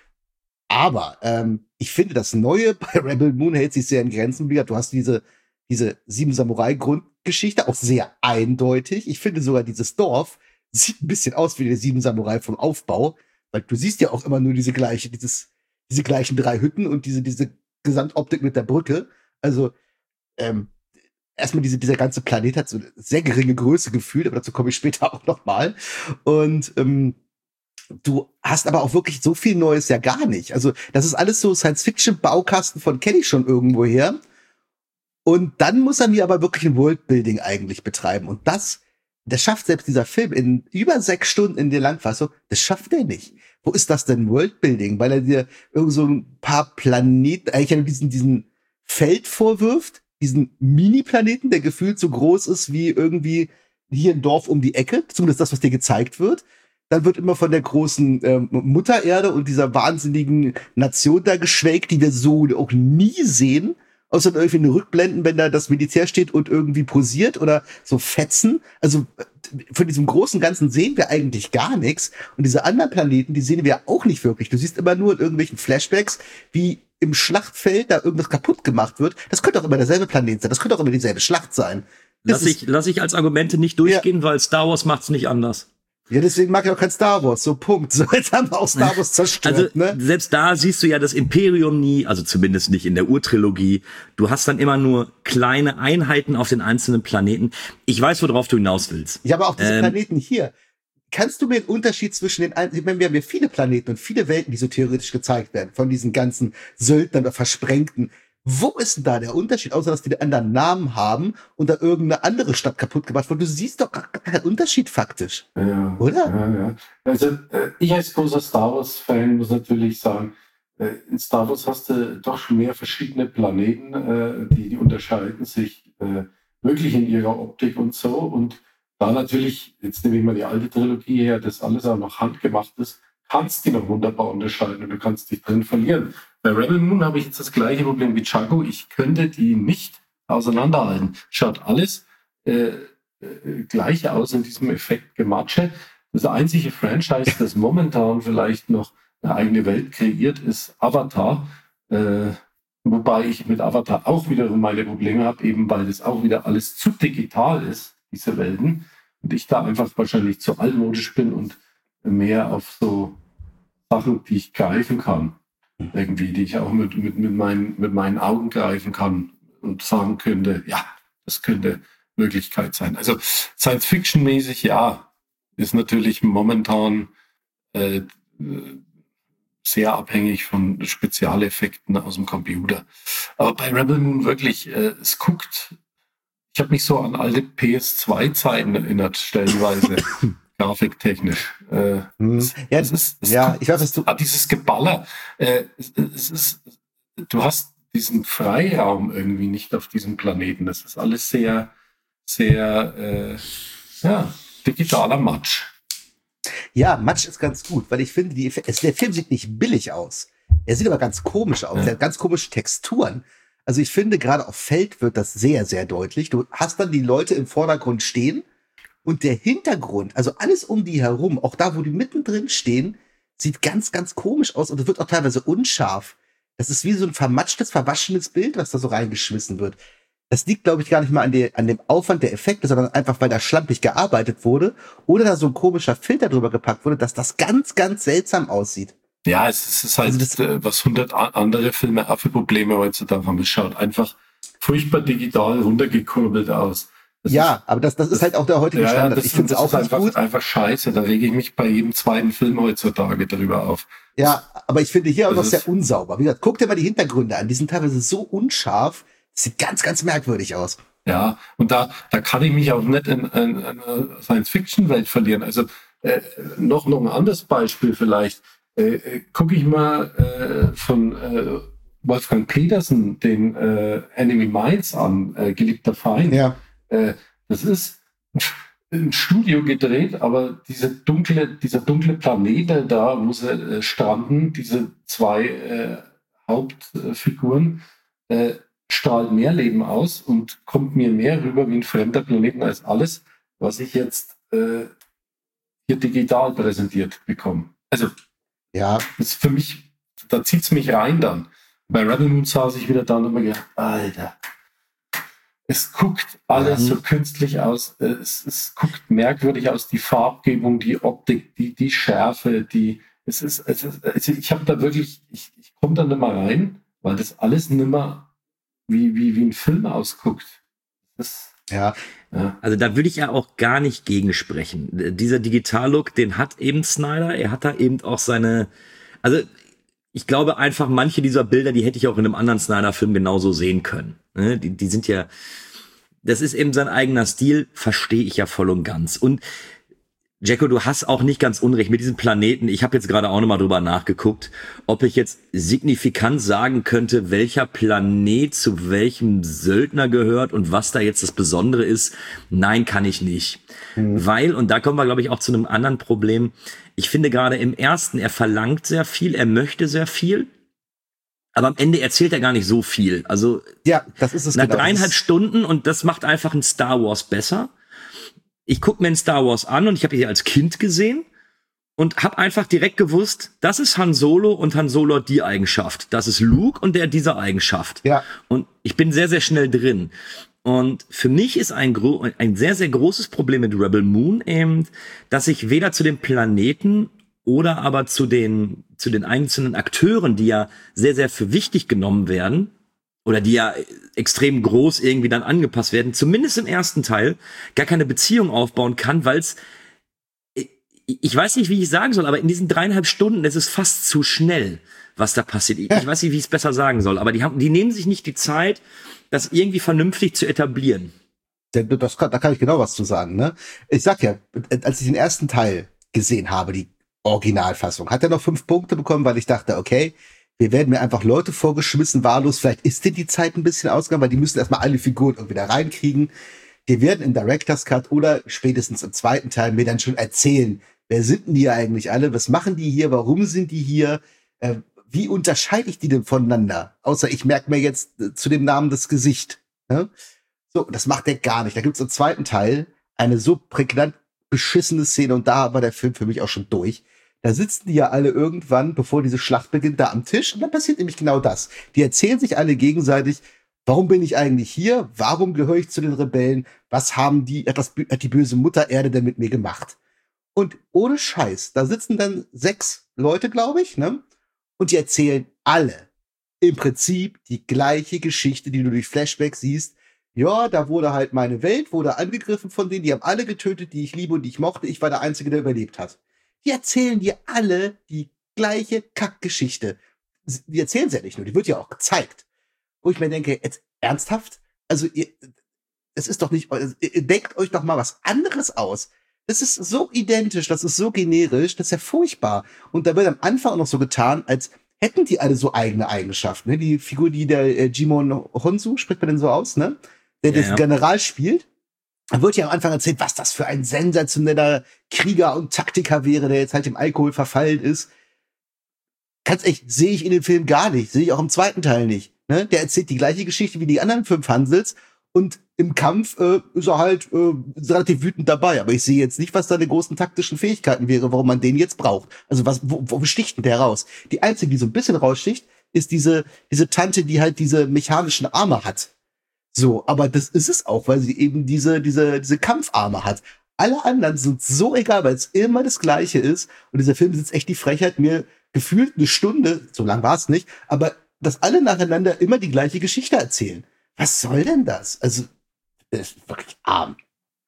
C: Aber, ähm, ich finde, das Neue bei Rebel Moon hält sich sehr in Grenzen. Wie gesagt, du hast diese, diese Sieben Samurai Grundgeschichte, auch sehr eindeutig. Ich finde sogar dieses Dorf sieht ein bisschen aus wie die Sieben Samurai vom Aufbau, weil du siehst ja auch immer nur diese gleiche, dieses, diese gleichen drei Hütten und diese, diese Gesamtoptik mit der Brücke. Also, ähm, erstmal diese, dieser ganze Planet hat so eine sehr geringe Größe gefühlt, aber dazu komme ich später auch noch mal. Und ähm, du hast aber auch wirklich so viel Neues ja gar nicht. Also das ist alles so Science-Fiction-Baukasten von kenne ich schon irgendwoher. Und dann muss er mir aber wirklich ein Worldbuilding eigentlich betreiben. Und das, das schafft selbst dieser Film in über sechs Stunden in der Langfassung, das schafft er nicht. Wo ist das denn Worldbuilding? Weil er dir irgend so ein paar Planeten, eigentlich nur diesen, diesen Feld vorwirft, diesen Mini-Planeten, der gefühlt so groß ist wie irgendwie hier ein Dorf um die Ecke, zumindest das, was dir gezeigt wird. Dann wird immer von der großen ähm, Mutter Erde und dieser wahnsinnigen Nation da geschwelgt, die wir so auch nie sehen, außer irgendwie eine Rückblenden, wenn da das Militär steht und irgendwie posiert oder so Fetzen. Also von diesem großen Ganzen sehen wir eigentlich gar nichts. Und diese anderen Planeten, die sehen wir auch nicht wirklich. Du siehst immer nur in irgendwelchen Flashbacks, wie im Schlachtfeld da irgendwas kaputt gemacht wird. Das könnte auch immer derselbe Planet sein. Das könnte auch immer dieselbe Schlacht sein. Das
B: Lass
C: ist-
B: ich, lass ich als Argumente nicht durchgehen, weil Star Wars macht's nicht anders.
C: Ja, deswegen mag ich auch kein Star Wars. So, Punkt. So, jetzt haben wir auch Star Wars zerstört,
B: Also
C: ne?
B: selbst da siehst du ja das Imperium nie, also zumindest nicht in der Urtrilogie. Du hast dann immer nur kleine Einheiten auf den einzelnen Planeten. Ich weiß, worauf du hinaus willst.
C: Ja, aber auch diese
B: Ähm,
C: Planeten hier. Kannst du mir einen Unterschied zwischen den, ein- ich meine, wir haben ja viele Planeten und viele Welten, die so theoretisch gezeigt werden, von diesen ganzen Söldnern oder Versprengten. Wo ist denn da der Unterschied, außer dass die einen anderen Namen haben und da irgendeine andere Stadt kaputt gemacht wird? Du siehst doch gar keinen Unterschied faktisch.
D: Ja,
C: Oder?
D: Ja, ja. Also äh, ich als großer Star Wars-Fan muss natürlich sagen, äh, in Star Wars hast du doch schon mehr verschiedene Planeten, äh, die, die unterscheiden sich äh, wirklich in ihrer Optik und so. Und da natürlich, jetzt nehme ich mal die alte Trilogie her, das alles auch noch handgemacht ist, kannst du die noch wunderbar unterscheiden und du kannst dich drin verlieren. Bei Rebel Moon habe ich jetzt das gleiche Problem wie Chaco. Ich könnte die nicht auseinanderhalten. Schaut alles äh, äh, gleich aus in diesem Effekt Gematsche. Das einzige Franchise, das momentan vielleicht noch eine eigene Welt kreiert, ist Avatar. Äh, wobei ich mit Avatar auch wiederum meine Probleme habe, eben weil das auch wieder alles zu digital ist, diese Welten. Und ich da einfach wahrscheinlich zu altmodisch bin und mehr auf so Sachen, die ich greifen kann. Irgendwie, die ich auch mit, mit, mit, meinen, mit meinen Augen greifen kann und sagen könnte, ja, das könnte Möglichkeit sein. Also Science-Fiction-mäßig, ja, ist natürlich momentan äh, sehr abhängig von Spezialeffekten aus dem Computer. Aber bei Rebel Moon wirklich, äh, es guckt, ich habe mich so an alte P S zwei Zeiten erinnert, stellenweise, grafiktechnisch. Äh,
C: Hm.
D: es,
C: Ja,
D: es ist, es
C: ja,
D: guckt,
C: ich weiß, was du,
D: Ah, dieses Geballer, äh, es, es ist, du hast diesen Freiraum irgendwie nicht auf diesem Planeten. Das ist alles sehr, sehr, äh, ja, digitaler Matsch.
C: ja, Matsch ist ganz gut, weil ich finde, die, Effe- es, der Film sieht nicht billig aus. Er sieht aber ganz komisch aus. Ja. Er hat ganz komische Texturen. Also ich finde, gerade auf Feld wird das sehr, sehr deutlich. Du hast dann die Leute im Vordergrund stehen und der Hintergrund, also alles um die herum, auch da, wo die mittendrin stehen, sieht ganz, ganz komisch aus und es wird auch teilweise unscharf. Das ist wie so ein vermatschtes, verwaschenes Bild, was da so reingeschmissen wird. Das liegt, glaube ich, gar nicht mal an, der, an dem Aufwand der Effekte, sondern einfach, weil da schlampig gearbeitet wurde oder da so ein komischer Filter drüber gepackt wurde, dass das ganz, ganz seltsam aussieht.
D: Ja, es ist halt, also das, äh, was hundert andere Filme auch für Probleme heutzutage haben. Es schaut einfach furchtbar digital runtergekurbelt aus. Das
C: ja,
D: ist,
C: aber das, das ist halt auch der heutige
D: ja,
C: Standard.
D: Das,
C: ich finde es auch
D: einfach,
C: gut.
D: einfach scheiße. Da rege ich mich bei jedem zweiten Film heutzutage darüber auf.
C: Ja, aber ich finde hier auch noch sehr unsauber. Wie gesagt, guck dir mal die Hintergründe an. Die sind teilweise so unscharf. Das sieht ganz, ganz merkwürdig aus.
D: Ja, und da, da kann ich mich auch nicht in, in, in einer Science-Fiction-Welt verlieren. Also äh, noch, noch ein anderes Beispiel vielleicht. Äh, gucke ich mal äh, von äh, Wolfgang Petersen den äh, Enemy Minds an, äh, Geliebter Feind.
C: Ja.
D: Äh, das ist im Studio gedreht, aber diese dunkle, dieser dunkle Planet da, wo sie äh, stranden, diese zwei äh, Hauptfiguren, äh, strahlt mehr Leben aus und kommt mir mehr rüber wie ein fremder Planeten als alles, was ich jetzt äh, hier digital präsentiert bekomme. Also
C: ja,
D: das ist für mich, da zieht es mich rein dann. Bei Rebel Moon saß ich wieder da und habe mir gedacht, Alter, es guckt alles mhm. so künstlich aus, es, es guckt merkwürdig aus, die Farbgebung, die Optik, die, die Schärfe, die, es ist, es ist also ich habe da wirklich, ich, ich komme da nicht mal rein, weil das alles nicht mehr wie, wie, wie ein Film ausguckt. Das,
C: ja.
B: Ja. Also da würde ich ja auch gar nicht gegensprechen. Dieser Digital-Look, den hat eben Snyder. Er hat da eben auch seine, also ich glaube einfach, manche dieser Bilder, die hätte ich auch in einem anderen Snyder-Film genauso sehen können. Die, die sind ja, das ist eben sein eigener Stil, verstehe ich ja voll und ganz. Und Jacko, du hast auch nicht ganz unrecht mit diesem Planeten. Ich habe jetzt gerade auch nochmal drüber nachgeguckt, ob ich jetzt signifikant sagen könnte, welcher Planet zu welchem Söldner gehört und was da jetzt das Besondere ist. Nein, kann ich nicht. Mhm. Weil, und da kommen wir, glaube ich, auch zu einem anderen Problem. Ich finde gerade im ersten, er verlangt sehr viel, er möchte sehr viel. Aber am Ende erzählt er gar nicht so viel. Also
C: ja, das ist es
B: nach
C: genau.
B: dreieinhalb Stunden, und das macht einfach ein Star Wars besser. Ich gucke mir ein Star Wars an und ich habe ihn als Kind gesehen und habe einfach direkt gewusst, das ist Han Solo und Han Solo hat die Eigenschaft. Das ist Luke und der hat diese Eigenschaft.
C: Ja.
B: Und ich bin sehr, sehr schnell drin. Und für mich ist ein, gro- ein sehr, sehr großes Problem mit Rebel Moon eben, dass ich weder zu den Planeten oder aber zu den, zu den einzelnen Akteuren, die ja sehr, sehr für wichtig genommen werden, oder die ja extrem groß irgendwie dann angepasst werden, zumindest im ersten Teil, gar keine Beziehung aufbauen kann, weil es, ich weiß nicht, wie ich sagen soll, aber in diesen dreieinhalb Stunden, das ist fast zu schnell, was da passiert. Ich, ich weiß nicht, wie ich es besser sagen soll, aber die haben, die nehmen sich nicht die Zeit, das irgendwie vernünftig zu etablieren.
C: Das kann, da kann ich genau was zu sagen, ne? Ich sag ja, als ich den ersten Teil gesehen habe, die Originalfassung, hat er noch fünf Punkte bekommen, weil ich dachte, okay, wir werden mir einfach Leute vorgeschmissen, wahllos. Vielleicht ist dir die Zeit ein bisschen ausgegangen, weil die müssen erstmal alle Figuren irgendwie da reinkriegen. Die werden im Director's Cut oder spätestens im zweiten Teil mir dann schon erzählen, wer sind denn die eigentlich alle? Was machen die hier? Warum sind die hier? Äh, wie unterscheide ich die denn voneinander? Außer ich merke mir jetzt äh, zu dem Namen das Gesicht. Ne? So, das macht der gar nicht. Da gibt's im zweiten Teil eine so prägnant beschissene Szene und da war der Film für mich auch schon durch. Da sitzen die ja alle irgendwann, bevor diese Schlacht beginnt, da am Tisch. Und dann passiert nämlich genau das. Die erzählen sich alle gegenseitig, warum bin ich eigentlich hier? Warum gehöre ich zu den Rebellen? Was haben die, hat, das, hat die böse Mutter Erde denn mit mir gemacht? Und ohne Scheiß, da sitzen dann sechs Leute, glaube ich, ne? Und die erzählen alle im Prinzip die gleiche Geschichte, die du durch Flashback siehst. Ja, da wurde halt meine Welt, wurde angegriffen von denen, die haben alle getötet, die ich liebe und die ich mochte. Ich war der Einzige, der überlebt hat. Die erzählen dir alle die gleiche Kackgeschichte. Die erzählen sie ja nicht nur, die wird ja auch gezeigt. Wo ich mir denke, jetzt ernsthaft? Also ihr, es ist doch nicht, ihr denkt euch doch mal was anderes aus. Das ist so identisch, das ist so generisch, das ist ja furchtbar. Und da wird am Anfang auch noch so getan, als hätten die alle so eigene Eigenschaften. Ne? Die Figur, die der äh, Jimon Honsu, spricht man denn so aus, ne? Der ja, den ja. General spielt. Da wird ja am Anfang erzählt, was das für ein sensationeller Krieger und Taktiker wäre, der jetzt halt im Alkohol verfallen ist. ganz echt, sehe ich in dem Film gar nicht, sehe ich auch im zweiten Teil nicht. Ne? Der erzählt die gleiche Geschichte wie die anderen fünf Hansels und im Kampf äh, ist er halt äh, relativ wütend dabei. Aber ich sehe jetzt nicht, was seine großen taktischen Fähigkeiten wäre, warum man den jetzt braucht. Also was, wo, wo sticht denn der raus? Die einzige, die so ein bisschen raussticht, ist diese diese Tante, die halt diese mechanischen Arme hat. So, aber das ist es auch, weil sie eben diese diese diese Kampfarme hat. Alle anderen sind so egal, weil es immer das Gleiche ist. Und dieser Film besitzt echt die Frechheit, mir gefühlt eine Stunde, so lang war es nicht, aber dass alle nacheinander immer die gleiche Geschichte erzählen. Was soll denn das? Also, das ist wirklich arm.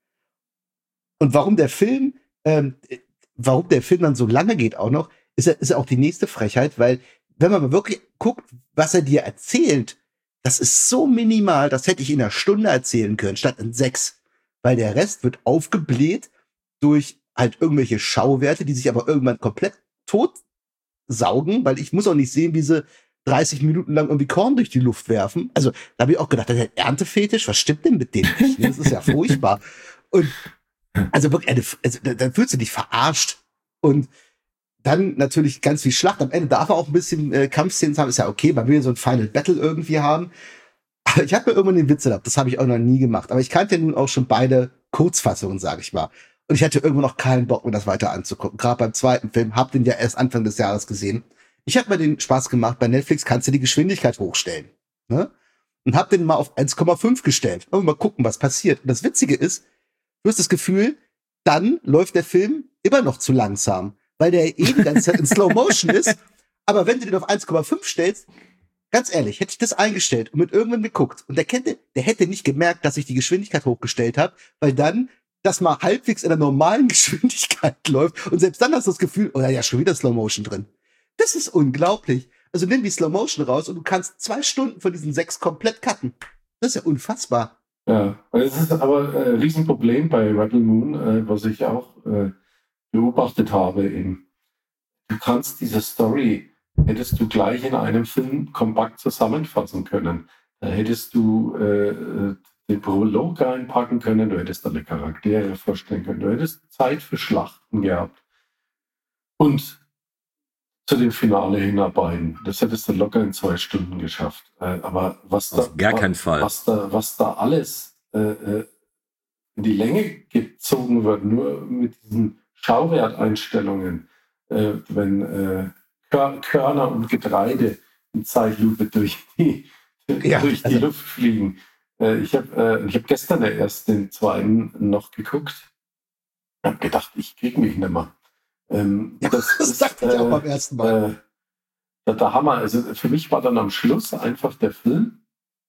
C: Und warum der Film, ähm, warum der Film dann so lange geht auch noch, ist ja, ist ja auch die nächste Frechheit, weil wenn man mal wirklich guckt, was er dir erzählt, das ist so minimal, das hätte ich in einer Stunde erzählen können, statt in sechs. Weil der Rest wird aufgebläht durch halt irgendwelche Schauwerte, die sich aber irgendwann komplett tot saugen, weil ich muss auch nicht sehen, wie sie dreißig Minuten lang irgendwie Korn durch die Luft werfen. Also da habe ich auch gedacht, der Erntefetisch, was stimmt denn mit denen nicht? Das ist ja furchtbar. Und also wirklich, eine, also, dann fühlst du dich verarscht. Und dann natürlich ganz viel Schlacht. Am Ende darf er auch ein bisschen äh, Kampfszenen haben, ist ja okay, man will ja so ein Final Battle irgendwie haben. Aber ich habe mir irgendwann den Witz erlaubt, das habe ich auch noch nie gemacht. Aber ich kannte ja nun auch schon beide Kurzfassungen, sage ich mal. Und ich hatte irgendwo noch keinen Bock, mir das weiter anzugucken. Gerade beim zweiten Film, hab den ja erst Anfang des Jahres gesehen. Ich habe mir den Spaß gemacht, bei Netflix kannst du die Geschwindigkeit hochstellen. Ne? Und hab den mal auf eins Komma fünf gestellt. Und mal gucken, was passiert. Und das Witzige ist, du hast das Gefühl, dann läuft der Film immer noch zu langsam, weil der eh die ganze Zeit in Slow Motion ist. Aber wenn du den auf eins Komma fünf stellst, ganz ehrlich, hätte ich das eingestellt und mit irgendwann geguckt und der, hätte, der hätte nicht gemerkt, dass ich die Geschwindigkeit hochgestellt habe, weil dann das mal halbwegs in der normalen Geschwindigkeit läuft und selbst dann hast du das Gefühl, oh ja, ja, schon wieder Slow Motion drin. Das ist unglaublich. Also nimm die Slow Motion raus und du kannst zwei Stunden von diesen sechs komplett cutten. Das ist ja unfassbar.
D: Ja, es ist aber ein äh, Riesenproblem bei Rebel Moon, äh, was ich auch äh, beobachtet habe. Eben. Du kannst diese Story, hättest du gleich in einem Film kompakt zusammenfassen können. Da hättest du äh, den Prolog reinpacken können, du hättest alle Charaktere vorstellen können, du hättest Zeit für Schlachten gehabt. Und zu dem Finale hinarbeiten. Das hättest du locker in zwei Stunden geschafft. Äh, aber was da,
B: auf gar keinen Fall.
D: Was da, was da alles äh, in die Länge gezogen wird, nur mit diesen Schauwerteinstellungen, äh, wenn äh, Kör- Körner und Getreide in Zeitlupe durch die,
C: Ja,
D: durch die
C: also,
D: Luft fliegen. Äh, ich habe äh, ich hab gestern erst den zweiten noch geguckt. Ich habe gedacht, ich krieg mich nicht mehr. Ähm,
C: ja,
D: das
C: das
D: ist,
C: sagte ich auch
D: äh,
C: beim ersten Mal.
D: Äh, der, der Hammer. Also für mich war dann am Schluss einfach der Film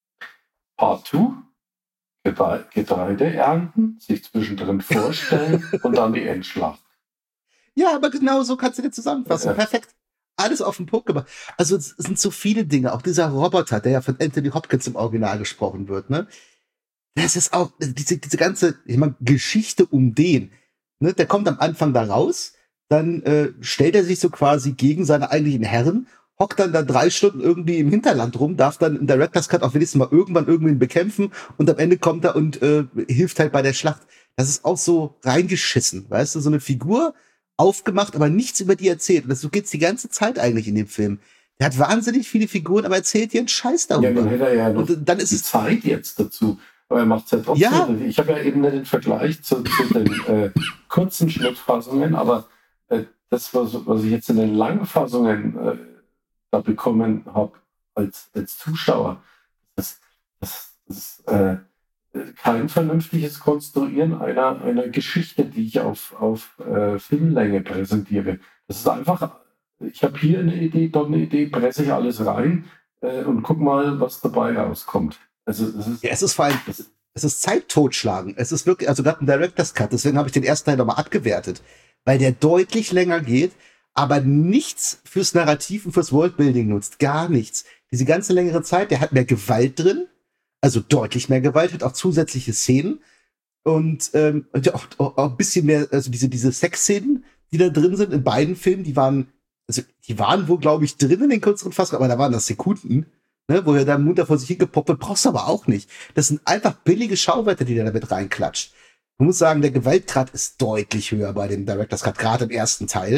D: Part zwei, Getreide, Getreide ernten, sich zwischendrin vorstellen und dann die Endschlacht.
C: Ja, aber genau so kannst du dir zusammenfassen.
D: Ja.
C: Perfekt. Alles auf den Punkt gemacht. Also es sind so viele Dinge. Auch dieser Roboter, der ja von Anthony Hopkins im Original gesprochen wird, ne? Das ist auch diese, diese ganze, ich meine, Geschichte um den. Ne? Der kommt am Anfang da raus, dann äh, stellt er sich so quasi gegen seine eigentlichen Herren, hockt dann da drei Stunden irgendwie im Hinterland rum, darf dann im Director's Cut auch wenigstens mal irgendwann irgendwen bekämpfen und am Ende kommt er und äh, hilft halt bei der Schlacht. Das ist auch so reingeschissen, weißt du, so eine Figur aufgemacht, aber nichts über die erzählt. Und das, so geht's die ganze Zeit eigentlich in dem Film. Der hat wahnsinnig viele Figuren, aber erzählt dir einen Scheiß darüber.
D: Ja, dann hätte er ja noch
C: und dann ist
D: die
C: es
D: Zeit jetzt dazu. Aber er macht es ja trotzdem.
C: Ja.
D: Ich habe ja eben nicht den Vergleich zu, zu den äh, kurzen Schnittfassungen, aber äh, das, was, was ich jetzt in den langen Fassungen äh, da bekommen habe als, als Zuschauer, das, das, das ist äh, kein vernünftiges Konstruieren einer, einer Geschichte, die ich auf, auf äh, Filmlänge präsentiere. Das ist einfach, ich habe hier eine Idee, dort eine Idee, presse ich alles rein äh, und guck mal, was dabei rauskommt. Also, es ist,
C: ja, es ist vor allem, es ist Zeit totschlagen. Es ist wirklich, also gerade ein Director's Cut, deswegen habe ich den ersten Teil nochmal abgewertet, weil der deutlich länger geht, aber nichts fürs Narrativ und fürs Worldbuilding nutzt. Gar nichts. Diese ganze längere Zeit, der hat mehr Gewalt drin, also deutlich mehr Gewalt, hat auch zusätzliche Szenen und ähm, auch, auch, auch ein bisschen mehr, also diese, diese Sexszenen, die da drin sind in beiden Filmen, die waren, also die waren wohl, glaube ich, drin in den kürzeren Fassungen, aber da waren das Sekunden. Ne, wo er da munter vor sich hingepoppt wird, brauchst du aber auch nicht. Das sind einfach billige Schauwerte, die der damit reinklatscht. Man muss sagen, der Gewaltgrad ist deutlich höher bei dem Director's Cut, gerade im ersten Teil.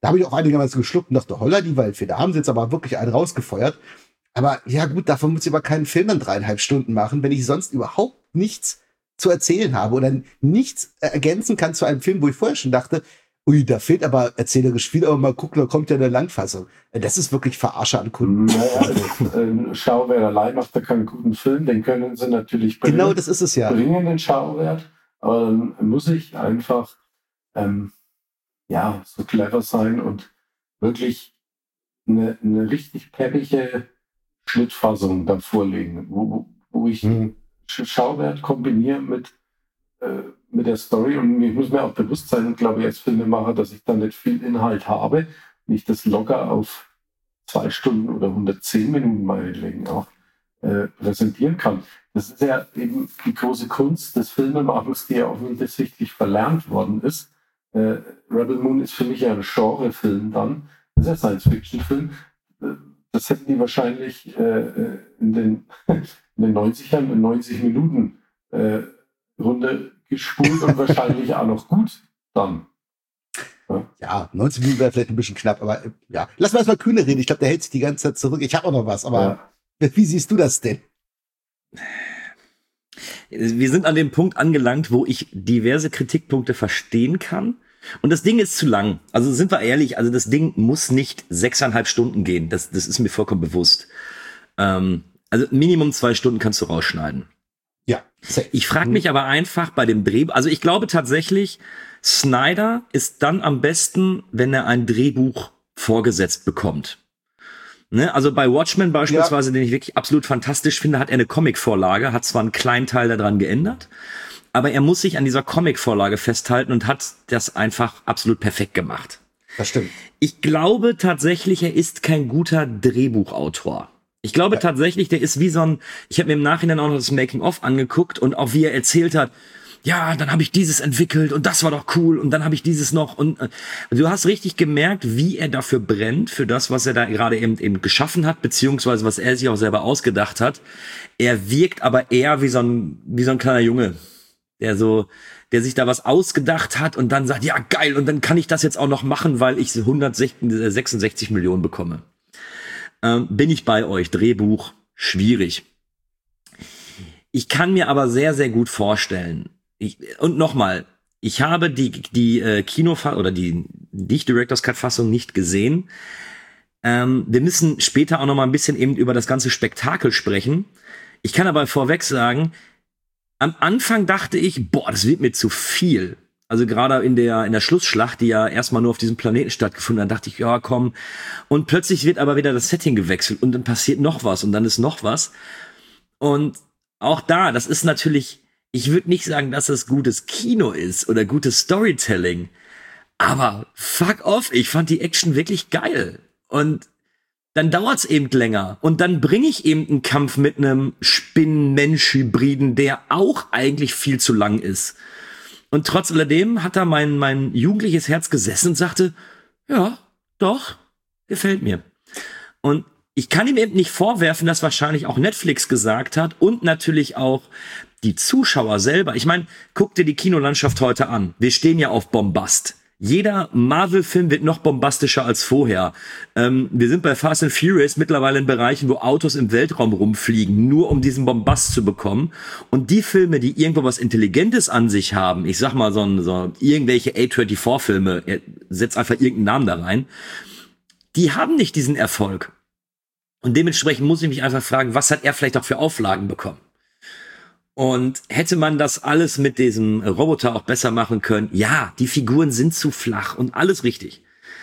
C: Da habe ich auch einigermaßen geschluckt und dachte, holla, die Waldfee, da haben sie jetzt aber wirklich einen rausgefeuert. Aber ja gut, davon muss ich aber keinen Film dann dreieinhalb Stunden machen, wenn ich sonst überhaupt nichts zu erzählen habe oder nichts ergänzen kann zu einem Film, wo ich vorher schon dachte, ui, da fehlt aber erzählerisch viel, aber mal gucken, da kommt ja eine Langfassung. Das ist wirklich Verarsche an Kunden.
D: Naja, ein Schauwert allein macht da keinen guten Film, den können sie natürlich bringen.
C: Genau, das ist es ja.
D: Bringen den Schauwert, aber dann muss ich einfach ähm, ja, so clever sein und wirklich eine, eine richtig peppige Schnittfassung da vorlegen, wo, wo ich hm. Schauwert kombiniere mit äh, mit der Story, und ich muss mir auch bewusst sein, glaube ich, als Filmemacher, dass ich da nicht viel Inhalt habe, wenn ich das locker auf zwei Stunden oder hundertzehn Minuten meinetwegen auch äh, präsentieren kann. Das ist ja eben die große Kunst des Filmemachens, die ja offensichtlich verlernt worden ist. Äh, Rebel Moon ist für mich ja ein Genrefilm dann. Das ist ja Science-Fiction-Film. Das hätten die wahrscheinlich äh, in, den, in den neunzigern in neunzig Minuten äh, runter gespult und wahrscheinlich auch noch gut dann.
C: Ja, ja neunzig Minuten wäre vielleicht ein bisschen knapp, aber äh, ja. Lass mal erstmal Kühne reden. Ich glaube, der hält sich die ganze Zeit zurück. Ich habe auch noch was, aber ja. Wie siehst du das denn?
B: Wir sind an dem Punkt angelangt, wo ich diverse Kritikpunkte verstehen kann. Und das Ding ist zu lang. Also sind wir ehrlich, also das Ding muss nicht sechseinhalb Stunden gehen. Das, das ist mir vollkommen bewusst. Ähm, also Minimum zwei Stunden kannst du rausschneiden.
C: Ja.
B: Ich frage mich aber einfach bei dem Dreh, also ich glaube tatsächlich, Snyder ist dann am besten, wenn er ein Drehbuch vorgesetzt bekommt. Ne? Also bei Watchmen beispielsweise, ja. den ich wirklich absolut fantastisch finde, hat er eine Comicvorlage, hat zwar einen kleinen Teil daran geändert, aber er muss sich an dieser Comicvorlage festhalten und hat das einfach absolut perfekt gemacht.
C: Das stimmt.
B: Ich glaube tatsächlich, er ist kein guter Drehbuchautor. Ich glaube ja. tatsächlich, der ist wie so ein, ich habe mir im Nachhinein auch noch das Making-of angeguckt und auch wie er erzählt hat, ja, dann habe ich dieses entwickelt und das war doch cool und dann habe ich dieses noch und äh, du hast richtig gemerkt, wie er dafür brennt, für das, was er da gerade eben, eben geschaffen hat, beziehungsweise was er sich auch selber ausgedacht hat. Er wirkt aber eher wie so ein, wie so ein kleiner Junge, der so, der sich da was ausgedacht hat und dann sagt, ja geil, und dann kann ich das jetzt auch noch machen, weil ich hundertsechsundsechzig Millionen bekomme. Ähm, bin ich bei euch, Drehbuch, schwierig. Ich kann mir aber sehr, sehr gut vorstellen, ich, und nochmal, ich habe die, die äh, Kinofassung oder die nicht Director's Cut Fassung nicht gesehen. Ähm, wir müssen später auch noch mal ein bisschen eben über das ganze Spektakel sprechen. Ich kann aber vorweg sagen, am Anfang dachte ich, boah, das wird mir zu viel. Also gerade in der in der Schlussschlacht, die ja erstmal nur auf diesem Planeten stattgefunden hat, dachte ich, ja, komm. Und plötzlich wird aber wieder das Setting gewechselt und dann passiert noch was und dann ist noch was. Und auch da, das ist natürlich, ich würde nicht sagen, dass es gutes Kino ist oder gutes Storytelling, aber fuck off, ich fand die Action wirklich geil. Und dann dauert's eben länger. Und dann bringe ich eben einen Kampf mit einem Spinnen-Mensch-Hybriden, der auch eigentlich viel zu lang ist. Und trotz alledem hat da mein, mein jugendliches Herz gesessen und sagte, ja, doch, gefällt mir. Und ich kann ihm eben nicht vorwerfen, dass wahrscheinlich auch Netflix gesagt hat und natürlich auch die Zuschauer selber. Ich meine, guck dir die Kinolandschaft heute an. Wir stehen ja auf Bombast. Jeder Marvel-Film wird noch bombastischer als vorher. Ähm, wir sind bei Fast and Furious mittlerweile in Bereichen, wo Autos im Weltraum rumfliegen, nur um diesen Bombast zu bekommen. Und die Filme, die irgendwo was Intelligentes an sich haben, ich sag mal so, so irgendwelche A vierundzwanzig-Filme, setzt einfach irgendeinen Namen da rein, die haben nicht diesen Erfolg. Und dementsprechend muss ich mich einfach fragen, was hat er vielleicht auch für Auflagen bekommen? Und hätte man das alles mit diesem Roboter auch besser machen können? Ja, die Figuren sind zu flach und alles richtig.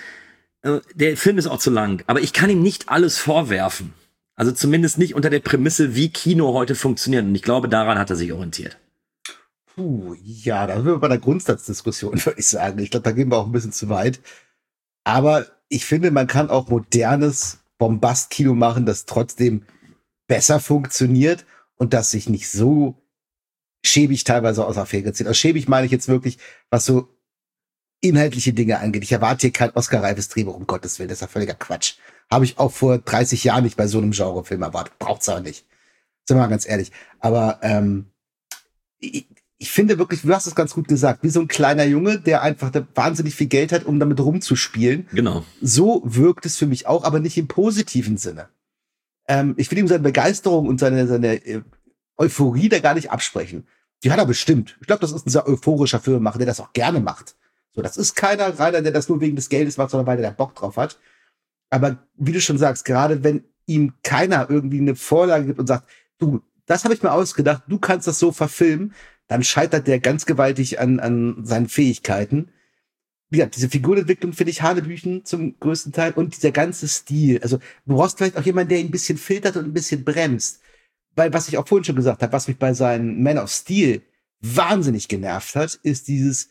B: Der Film ist auch zu lang, aber ich kann ihm nicht alles vorwerfen. Also zumindest nicht unter der Prämisse, wie Kino heute funktioniert. Und ich glaube, daran hat er sich orientiert.
C: Puh, ja, da sind wir bei der Grundsatzdiskussion, würde ich sagen. Ich glaube, da gehen wir auch ein bisschen zu weit. Aber ich finde, man kann auch modernes Bombast-Kino machen, das trotzdem besser funktioniert und das sich nicht so schäbig teilweise aus der Fähre zieht. Aus schäbig meine ich jetzt wirklich, was so inhaltliche Dinge angeht. Ich erwarte hier kein Oscar-reifes Drehbuch, um Gottes Willen. Das ist ja völliger Quatsch. Habe ich auch vor dreißig Jahren nicht bei so einem Genrefilm erwartet. Braucht's aber nicht. Sind wir mal ganz ehrlich. Aber ähm, ich, ich finde wirklich, du hast es ganz gut gesagt, wie so ein kleiner Junge, der einfach da wahnsinnig viel Geld hat, um damit rumzuspielen.
B: Genau.
C: So wirkt es für mich auch, aber nicht im positiven Sinne. Ähm, ich will ihm seine Begeisterung und seine, seine äh, Euphorie da gar nicht absprechen. Die hat er bestimmt. Ich glaube, das ist ein sehr euphorischer Filmemacher, der das auch gerne macht. So, das ist keiner reiner, der das nur wegen des Geldes macht, sondern weil der Bock drauf hat. Aber wie du schon sagst, gerade wenn ihm keiner irgendwie eine Vorlage gibt und sagt, du, das habe ich mir ausgedacht, du kannst das so verfilmen, dann scheitert der ganz gewaltig an, an seinen Fähigkeiten. Wie gesagt, diese Figurenentwicklung finde ich Hanebüchen zum größten Teil und dieser ganze Stil. Also du brauchst vielleicht auch jemanden, der ihn ein bisschen filtert und ein bisschen bremst. Weil, was ich auch vorhin schon gesagt habe, was mich bei seinen Man of Steel wahnsinnig genervt hat, ist dieses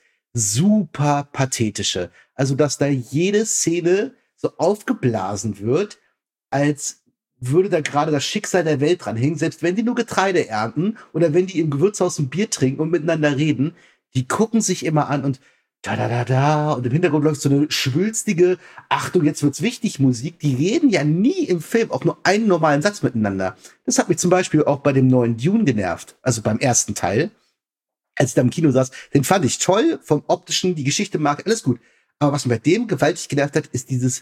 C: super pathetische. Also, dass da jede Szene so aufgeblasen wird, als würde da gerade das Schicksal der Welt dran hängen, selbst wenn die nur Getreide ernten oder wenn die im Gewürzhaus ein Bier trinken und miteinander reden, die gucken sich immer an und da da da da und im Hintergrund läuft so eine schwülstige, Achtung, jetzt wird's wichtig Musik, die reden ja nie im Film auch nur einen normalen Satz miteinander. Das hat mich zum Beispiel auch bei dem neuen Dune genervt, also beim ersten Teil, als ich da im Kino saß, den fand ich toll, vom Optischen, die Geschichte mag, alles gut. Aber was mich bei dem gewaltig genervt hat, ist dieses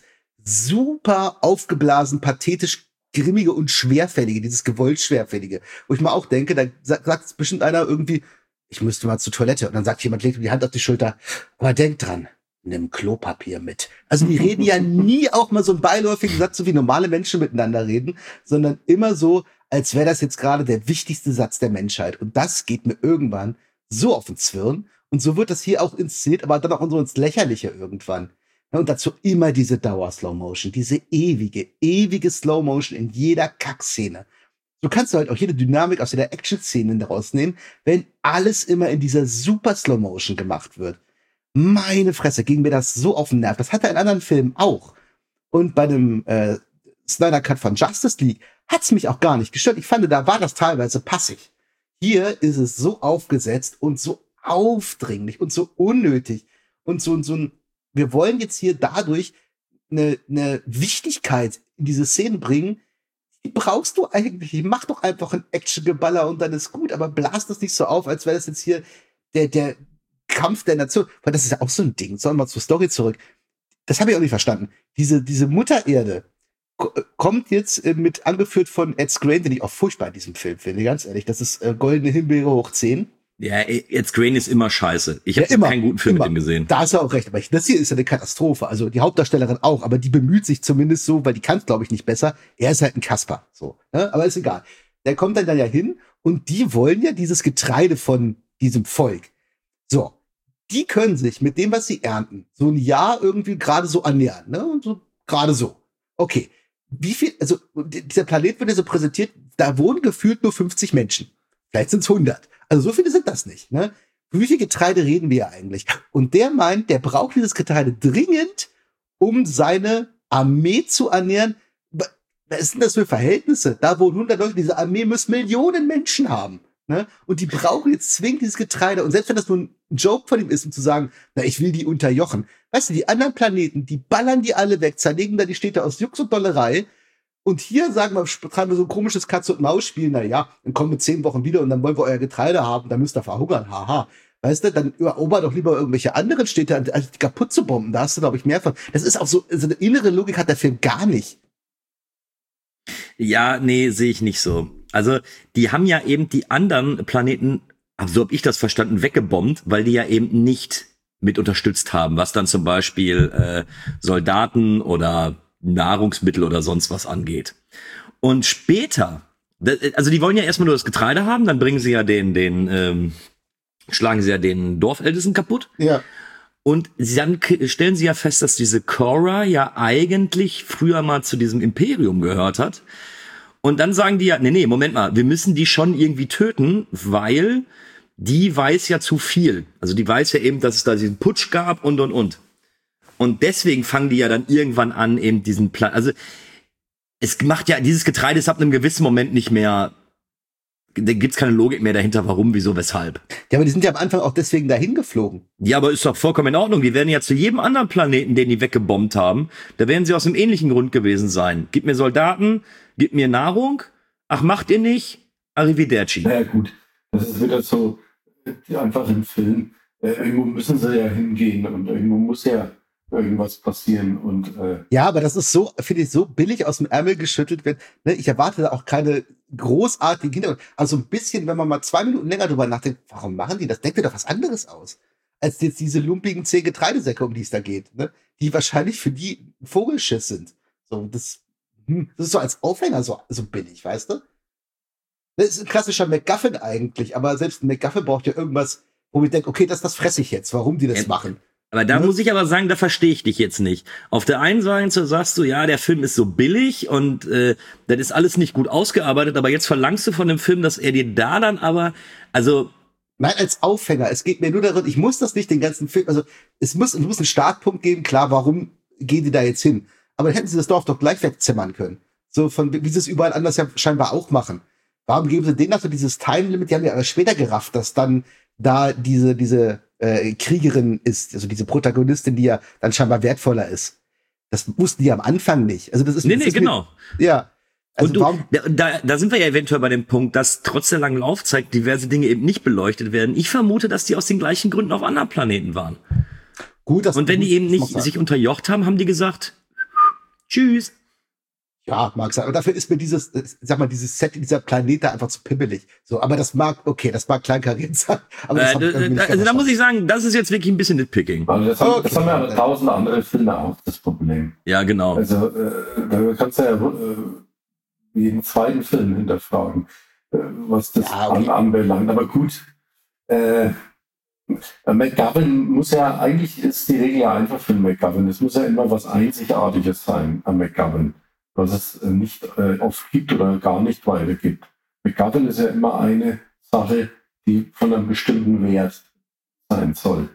C: super aufgeblasen, pathetisch grimmige und schwerfällige, dieses gewollt schwerfällige, wo ich mal auch denke, da sagt bestimmt einer irgendwie, ich müsste mal zur Toilette und dann sagt jemand, legt die Hand auf die Schulter, aber denk dran, nimm Klopapier mit. Also die reden ja nie auch mal so einen beiläufigen Satz, so wie normale Menschen miteinander reden, sondern immer so, als wäre das jetzt gerade der wichtigste Satz der Menschheit und das geht mir irgendwann so auf den Zwirn und so wird das hier auch inszeniert, aber dann auch so ins Lächerliche irgendwann. Und dazu immer diese Dauer-Slow-Motion, diese ewige, ewige Slow-Motion in jeder Kackszene. So kannst du halt auch jede Dynamik aus der Action-Szene daraus nehmen, wenn alles immer in dieser super Slow-Motion gemacht wird. Meine Fresse, ging mir das so auf den Nerv. Das hat er in anderen Filmen auch. Und bei dem äh, Snyder-Cut von Justice League hat's mich auch gar nicht gestört. Ich fand, da war das teilweise passig. Hier ist es so aufgesetzt und so aufdringlich und so unnötig und so, so ein wir wollen jetzt hier dadurch eine, eine Wichtigkeit in diese Szene bringen, die brauchst du eigentlich. Mach doch einfach ein Action-Geballer und dann ist gut, aber blas das nicht so auf, als wäre das jetzt hier der, der Kampf der Nation. Weil das ist ja auch so ein Ding. Sollen wir mal zur Story zurück. Das habe ich auch nicht verstanden. Diese, diese Mutter Erde kommt jetzt äh, mit, angeführt von Ed Skrein, den ich auch furchtbar in diesem Film finde, ganz ehrlich. Das ist äh, Goldene Himbeere hoch zehn.
B: Ja, Ed Skrein ist immer scheiße. Ich habe
C: ja,
B: keinen guten Film
C: immer.
B: mit ihm gesehen.
C: Da hast du auch recht. Aber ich, das hier ist ja eine Katastrophe. Also die Hauptdarstellerin auch, aber die bemüht sich zumindest so, weil die kann es, glaube ich, nicht besser. Er ist halt ein Kasper. So, ne? Aber ist egal. Der kommt dann da ja hin und die wollen ja dieses Getreide von diesem Volk. So, die können sich mit dem, was sie ernten, so ein Jahr irgendwie gerade so annähern. Ne? Und so gerade so. Okay. Wie viel, also dieser Planet wird ja so präsentiert, da wohnen gefühlt nur fünfzig Menschen. Vielleicht sind es hundert. Also so viele sind das nicht. Ne? Für wie viel Getreide reden wir eigentlich? Und der meint, der braucht dieses Getreide dringend, um seine Armee zu ernähren. Was sind das für Verhältnisse? Da wohnen hundert Leute, diese Armee muss Millionen Menschen haben. Ne? Und die brauchen jetzt zwingend dieses Getreide. Und selbst wenn das nur ein Joke von ihm ist, um zu sagen, na, ich will die unterjochen. Weißt du, die anderen Planeten, die ballern die alle weg, zerlegen da die Städte aus Jux und Dollerei. Und hier, sagen wir, treiben wir so ein komisches Katz-und-Maus-Spiel. Na ja, dann kommen wir zehn Wochen wieder und dann wollen wir euer Getreide haben. Dann müsst ihr verhungern. Haha. Weißt du, dann erober doch lieber irgendwelche anderen Städte, als die kaputt zu bomben. Da hast du, glaube ich, mehr von. Das ist auch so, so eine innere Logik hat der Film gar nicht.
B: Ja, nee, sehe ich nicht so. Also, die haben ja eben die anderen Planeten, so habe ich das verstanden, weggebombt, weil die ja eben nicht mit unterstützt haben, was dann zum Beispiel äh, Soldaten oder Nahrungsmittel oder sonst was angeht. Und später, also die wollen ja erstmal nur das Getreide haben, dann bringen sie ja den, den, ähm, schlagen sie ja den Dorfältesten kaputt.
C: Ja.
B: Und dann stellen sie ja fest, dass diese Cora ja eigentlich früher mal zu diesem Imperium gehört hat. Und dann sagen die ja, nee, nee, Moment mal, wir müssen die schon irgendwie töten, weil die weiß ja zu viel. Also die weiß ja eben, dass es da diesen Putsch gab und, und, und. Und deswegen fangen die ja dann irgendwann an, eben diesen Plan. Also es macht ja, dieses Getreide ist ab einem gewissen Moment nicht mehr, da gibt's keine Logik mehr dahinter, warum, wieso, weshalb.
C: Ja, aber die sind ja am Anfang auch deswegen dahin geflogen.
B: Ja, aber ist doch vollkommen in Ordnung. Die werden ja zu jedem anderen Planeten, den die weggebombt haben, da werden sie aus einem ähnlichen Grund gewesen sein. Gib mir Soldaten, gib mir Nahrung. Ach, macht ihr nicht? Arrivederci.
D: Naja, gut. Das ist wieder so, einfach im Film. Äh, irgendwo müssen sie ja hingehen und irgendwo muss ja irgendwas passieren. Und äh,
C: ja, aber das ist so, finde ich, so billig aus dem Ärmel geschüttelt wird. Ne? Ich erwarte da auch keine großartigen Hintergründe. Also ein bisschen, wenn man mal zwei Minuten länger drüber nachdenkt, warum machen die das? Denkt ihr doch was anderes aus, als jetzt diese lumpigen zehn Getreidesäcke, um die es da geht, ne? Die wahrscheinlich für die Vogelschiss sind. So, das, hm, das ist so als Aufhänger so, so billig, weißt du? Das ist ein klassischer MacGuffin eigentlich, aber selbst ein MacGuffin braucht ja irgendwas, wo ich denke, okay, das, das fresse ich jetzt, warum die das
B: Ja.
C: machen.
B: Aber da
C: Ja.
B: muss ich aber sagen, da verstehe ich dich jetzt nicht. Auf der einen Seite sagst du, ja, der Film ist so billig und äh, das ist alles nicht gut ausgearbeitet, aber jetzt verlangst du von dem Film, dass er dir da dann aber, also
C: Nein, als Aufhänger. Es geht mir nur darum, ich muss das nicht den ganzen Film, also es muss, es muss einen Startpunkt geben, klar, warum gehen die da jetzt hin? Aber dann hätten sie das Dorf doch gleich wegzimmern können. So von, wie sie es überall anders ja scheinbar auch machen. Warum geben sie denen noch so dieses Time-Limit? Die haben ja aber später gerafft, dass dann da diese, diese äh, Kriegerin ist, also diese Protagonistin, die ja dann scheinbar wertvoller ist. Das wussten die am Anfang nicht. Also das ist
B: nee,
C: das
B: nee,
C: ist
B: genau.
C: Mir, ja. Also
B: und du,
C: warum,
B: da, da sind wir ja eventuell bei dem Punkt, dass trotz der langen Laufzeit diverse Dinge eben nicht beleuchtet werden. Ich vermute, dass die aus den gleichen Gründen auf anderen Planeten waren.
C: gut, das
B: Und wenn die eben
C: das mag
B: nicht
C: sein.
B: sich unterjocht haben, haben die gesagt, tschüss.
C: Ja, mag sein. Aber dafür ist mir dieses, äh, sag mal, dieses Set, dieser Planet da einfach zu pimmelig. So, aber das mag, okay, das mag kleinkariert sein. Aber das
B: Äh,
C: hab ich irgendwie
B: da,
C: nicht
B: also da
C: ganz
B: muss ich sagen, das ist jetzt wirklich ein bisschen nitpicking.
D: also das, haben,
C: Okay.
D: das haben ja tausend andere Filme auch, das Problem.
B: Ja, genau.
D: Also äh, da kannst du ja äh, jeden zweiten Film hinterfragen, äh, was das
C: Ja, okay.
D: an, anbelangt. Aber gut, äh, McGovern muss ja, eigentlich ist die Regel ja einfach für McGovern. Es muss ja immer was Einzigartiges sein an McGovern, was es äh, nicht äh, oft gibt oder gar nicht weitergibt. McGovern ist ja immer eine Sache, die von einem bestimmten Wert sein soll.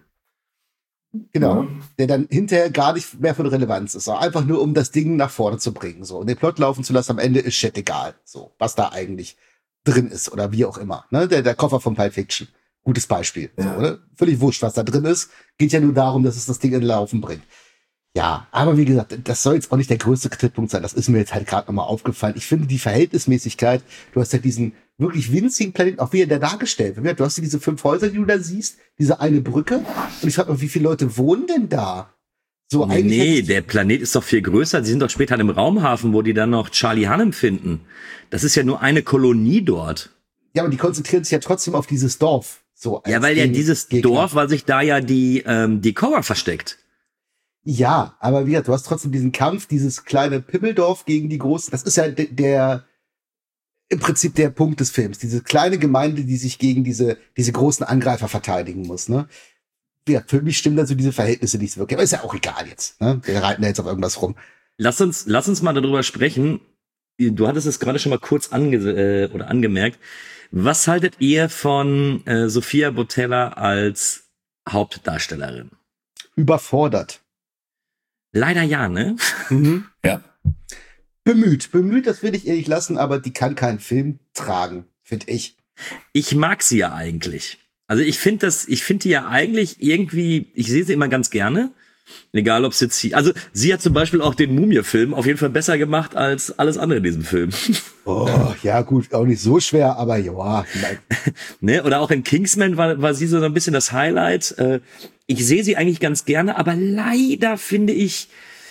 C: Genau.
D: Ja.
C: Der dann hinterher gar nicht mehr von Relevanz ist. So, einfach nur, um das Ding nach vorne zu bringen. So. Und den Plot laufen zu lassen, am Ende ist shit egal. So, was da eigentlich drin ist oder wie auch immer. Ne? Der, der Koffer von Pulp Fiction. Gutes Beispiel.
D: Ja.
C: So, oder? Völlig wurscht, was da drin ist. Geht ja nur darum, dass es das Ding in Laufen bringt. Ja, aber wie gesagt, das soll jetzt auch nicht der größte Kritikpunkt sein. Das ist mir jetzt halt gerade nochmal aufgefallen. Ich finde die Verhältnismäßigkeit, du hast ja diesen wirklich winzigen Planeten, auch wie er da dargestellt wird. Du hast ja diese fünf Häuser, die du da siehst, diese eine Brücke. Und ich frage mich, wie viele Leute wohnen denn da? So
B: Nee,
C: eigentlich
B: nee,
C: hätte-
B: der Planet ist doch viel größer. Sie sind doch später im Raumhafen, wo die dann noch Charlie Hunnam finden. Das ist ja nur eine Kolonie dort.
C: Ja, aber die konzentrieren sich ja trotzdem auf dieses Dorf. So als
B: Ja, weil ja
C: Gegen-
B: dieses
C: Gegner.
B: Dorf, weil sich da ja die, ähm, die Cobra versteckt.
C: Ja, aber wie gesagt, du hast trotzdem diesen Kampf, dieses kleine Pimmeldorf gegen die große. Das ist ja de- der, im Prinzip der Punkt des Films. Diese kleine Gemeinde, die sich gegen diese, diese großen Angreifer verteidigen muss, ne? Ja, für mich stimmen dann so diese Verhältnisse nicht so wirklich. Aber ist ja auch egal jetzt, ne? Wir reiten da jetzt auf irgendwas rum.
B: Lass uns, lass uns mal darüber sprechen. Du hattest es gerade schon mal kurz ange äh, oder angemerkt. Was haltet ihr von äh, Sophia Boutella als Hauptdarstellerin?
C: Überfordert.
B: Leider ja, ne?
C: Mhm.
D: Ja.
C: Bemüht, bemüht, das will ich ihr nicht lassen, aber die kann keinen Film tragen, finde ich.
B: Ich mag sie ja eigentlich. Also ich finde das, ich finde die ja eigentlich irgendwie, ich sehe sie immer ganz gerne. Egal, ob es jetzt sie, also sie hat zum Beispiel auch den Mumie-Film auf jeden Fall besser gemacht als alles andere in diesem Film.
C: Oh, ja gut, auch nicht so schwer, aber ja. nein.
B: Ne? Oder auch in Kingsman war, war sie so ein bisschen das Highlight. Äh, ich sehe sie eigentlich ganz gerne, aber leider finde ich,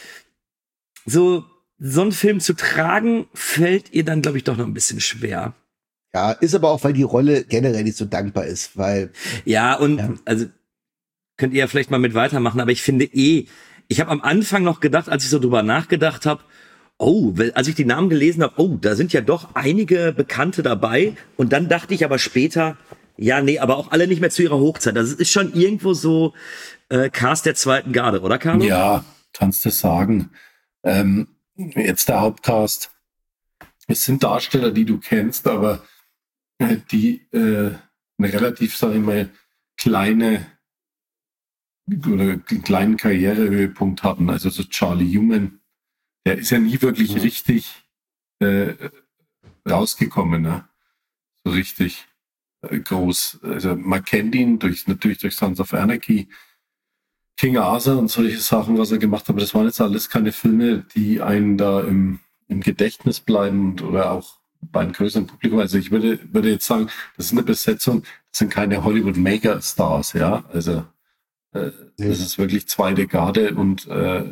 B: so, so einen Film zu tragen, fällt ihr dann, glaube ich, doch noch ein bisschen schwer.
C: Ja, ist aber auch, weil die Rolle generell nicht so dankbar ist, weil
B: Ja, und
C: Ja.
B: also könnt ihr ja vielleicht mal mit weitermachen, aber ich finde eh, ich habe am Anfang noch gedacht, als ich so drüber nachgedacht habe, oh, weil- als ich die Namen gelesen habe, oh, da sind ja doch einige Bekannte dabei. Und dann dachte ich aber später, ja, nee, aber auch alle nicht mehr zu ihrer Hochzeit. Das ist schon irgendwo so äh, Cast der zweiten Garde, oder Carlo?
D: Ja, kannst du sagen. Ähm, jetzt der Hauptcast. Es sind Darsteller, die du kennst, aber äh, die äh, eine relativ, sag ich mal, kleine oder einen kleinen Karrierehöhepunkt hatten. Also so Charlie Hunnam, der ist ja nie wirklich
C: Mhm.
D: richtig äh, rausgekommen, ne? So richtig äh, groß. Also man kennt ihn durch, natürlich durch Sons of Anarchy, King Arthur und solche Sachen, was er gemacht hat, aber das waren jetzt alles keine Filme, die einen da im, im Gedächtnis bleiben und, oder auch bei einem größeren Publikum. Also ich würde, würde jetzt sagen, das ist eine Besetzung, das sind keine Hollywood-Mega-Stars, ja. Also äh,
C: Nee.
D: das ist wirklich zweite Garde und äh,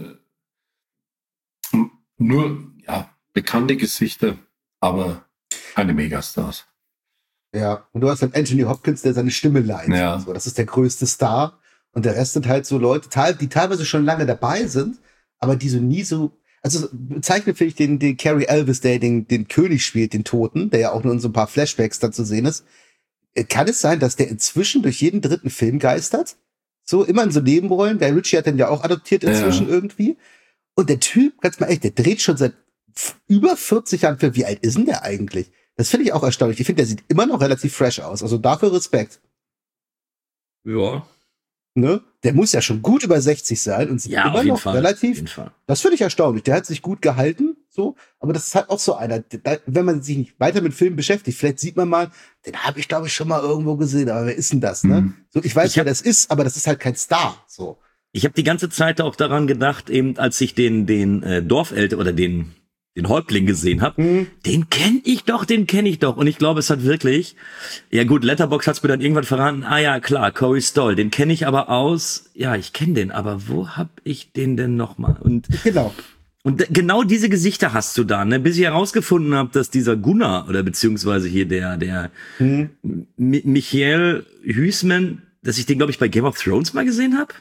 D: nur ja bekannte Gesichter, aber keine Megastars.
C: Ja, und du hast halt Anthony Hopkins, der seine Stimme leiht.
D: Ja.
C: So, das ist der größte Star. Und der Rest sind halt so Leute, teil- die teilweise schon lange dabei sind, aber die so nie so. Also bezeichnet finde ich den, den Cary Elwes, der den, den König spielt, den Toten, der ja auch nur in so ein paar Flashbacks da zu sehen ist. Äh, Kann es sein, dass der inzwischen durch jeden dritten Film geistert? So immer in so Nebenrollen. Der Ritchie hat den ja auch adoptiert inzwischen
D: Ja.
C: irgendwie. Und der Typ, ganz mal echt, der dreht schon seit f- über vierzig Jahren Film. Wie alt ist denn der eigentlich? Das finde ich auch erstaunlich. Ich finde, der sieht immer noch relativ fresh aus. Also dafür Respekt.
B: Ja,
C: Ne? Der muss ja schon gut über sechzig sein und sieht
B: ja,
C: immer
B: auf jeden
C: noch
B: Fall. Auf
C: relativ.
B: jeden Fall.
C: Das finde ich erstaunlich. Der hat sich gut gehalten, so. Aber das ist halt auch so einer, da, wenn man sich nicht weiter mit Filmen beschäftigt, vielleicht sieht man mal, den habe ich glaube ich schon mal irgendwo gesehen. Aber wer ist denn das? Ne?
D: Mhm.
C: So, ich weiß,
B: Ich
C: wer
B: hab-
C: das ist, aber das ist halt kein Star. So.
B: Ich habe die ganze Zeit auch daran gedacht, eben als ich den den äh, Dorfelter oder den den Häuptling gesehen habe,
C: Hm.
B: den kenn ich doch, den kenn ich doch. Und ich glaube, es hat wirklich, ja gut, Letterboxd hat's mir dann irgendwann verraten, ah ja, klar, Corey Stoll, den kenne ich aber aus, ja, ich kenne den, aber wo hab ich den denn nochmal? Und,
C: Genau.
B: und d- genau diese Gesichter hast du da, ne, bis ich herausgefunden habe, dass dieser Gunnar, oder beziehungsweise hier der, der
C: Hm.
B: M- Michael Huisman, dass ich den, glaube ich, bei Game of Thrones mal gesehen habe.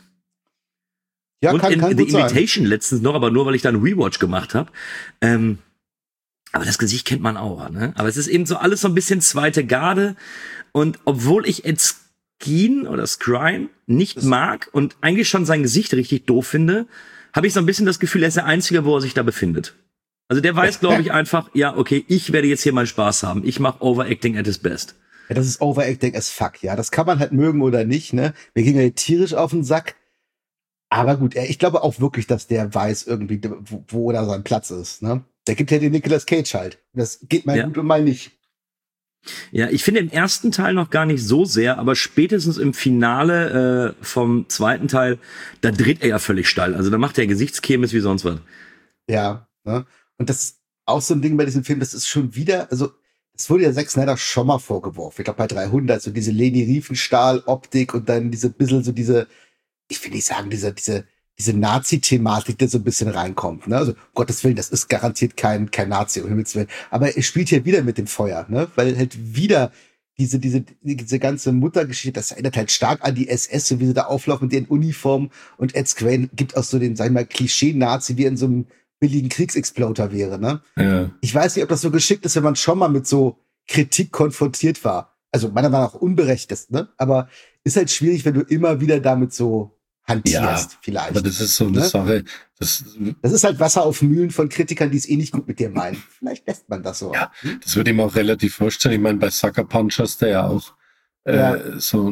C: Ja,
B: Und
C: kann,
B: in
C: kann
B: The
C: gut sein.
B: Imitation letztens noch, aber nur, weil ich da einen Rewatch gemacht habe. Ähm, aber das Gesicht kennt man auch, ne? Aber es ist eben so alles so ein bisschen zweite Garde. Und obwohl ich Ed Skrein oder Scrine nicht
C: Das-
B: mag und eigentlich schon sein Gesicht richtig doof finde, habe ich so ein bisschen das Gefühl, er ist der Einzige, wo er sich da befindet. Also der weiß, glaube ich, einfach, ja, okay, ich werde jetzt hier mal Spaß haben. Ich mache Overacting at its best.
C: Ja, das ist Overacting as fuck, ja. Das kann man halt mögen oder nicht, ne? Wir gehen ja tierisch auf den Sack. Aber gut, er- ich glaube auch wirklich, dass der weiß irgendwie, wo, wo da sein Platz ist, ne? Der gibt ja den Nicolas Cage halt. Das geht mal
B: Ja.
C: gut und mal nicht.
B: Ja, ich finde im ersten Teil noch gar nicht so sehr, aber spätestens im Finale äh, vom zweiten Teil, da dreht er ja völlig steil. Also da macht er Gesichtskirmes wie sonst was.
C: Ja, ne? Und das ist auch so ein Ding bei diesem Film, das ist schon wieder, also, es wurde ja Zack Snyder schon mal vorgeworfen. Ich glaube bei dreihundert, so diese Leni Riefenstahl-Optik und dann diese bisschen so diese, ich will nicht sagen, diese, diese, diese Nazi-Thematik, die so ein bisschen reinkommt, ne? Also, um Gottes Willen, das ist garantiert kein, kein Nazi, um Himmels Willen. Aber er spielt hier wieder mit dem Feuer, ne? Weil halt wieder diese, diese, diese ganze Muttergeschichte, das erinnert halt stark an die S S, so wie sie da auflaufen mit ihren Uniformen. Und Ed Skrein gibt auch so den, sag ich mal, Klischee-Nazi, wie in so einem billigen Kriegsexploder wäre, ne?
D: Ja.
C: Ich weiß nicht, ob das so geschickt ist, wenn man schon mal mit so Kritik konfrontiert war. Also meiner Meinung nach unberechtigt, ne? Aber ist halt schwierig, wenn du immer wieder damit so hantierst,
D: Ja,
C: vielleicht.
D: Aber das ist so eine
C: Ne?
D: Sache, das,
C: Das ist halt Wasser auf Mühlen von Kritikern, die es eh nicht gut mit dir meinen. Vielleicht lässt man das so.
D: Ja. das wird ihm auch relativ vorstellen. Ich meine, bei Sucker Punch hast du ja auch äh,
C: Ja.
D: so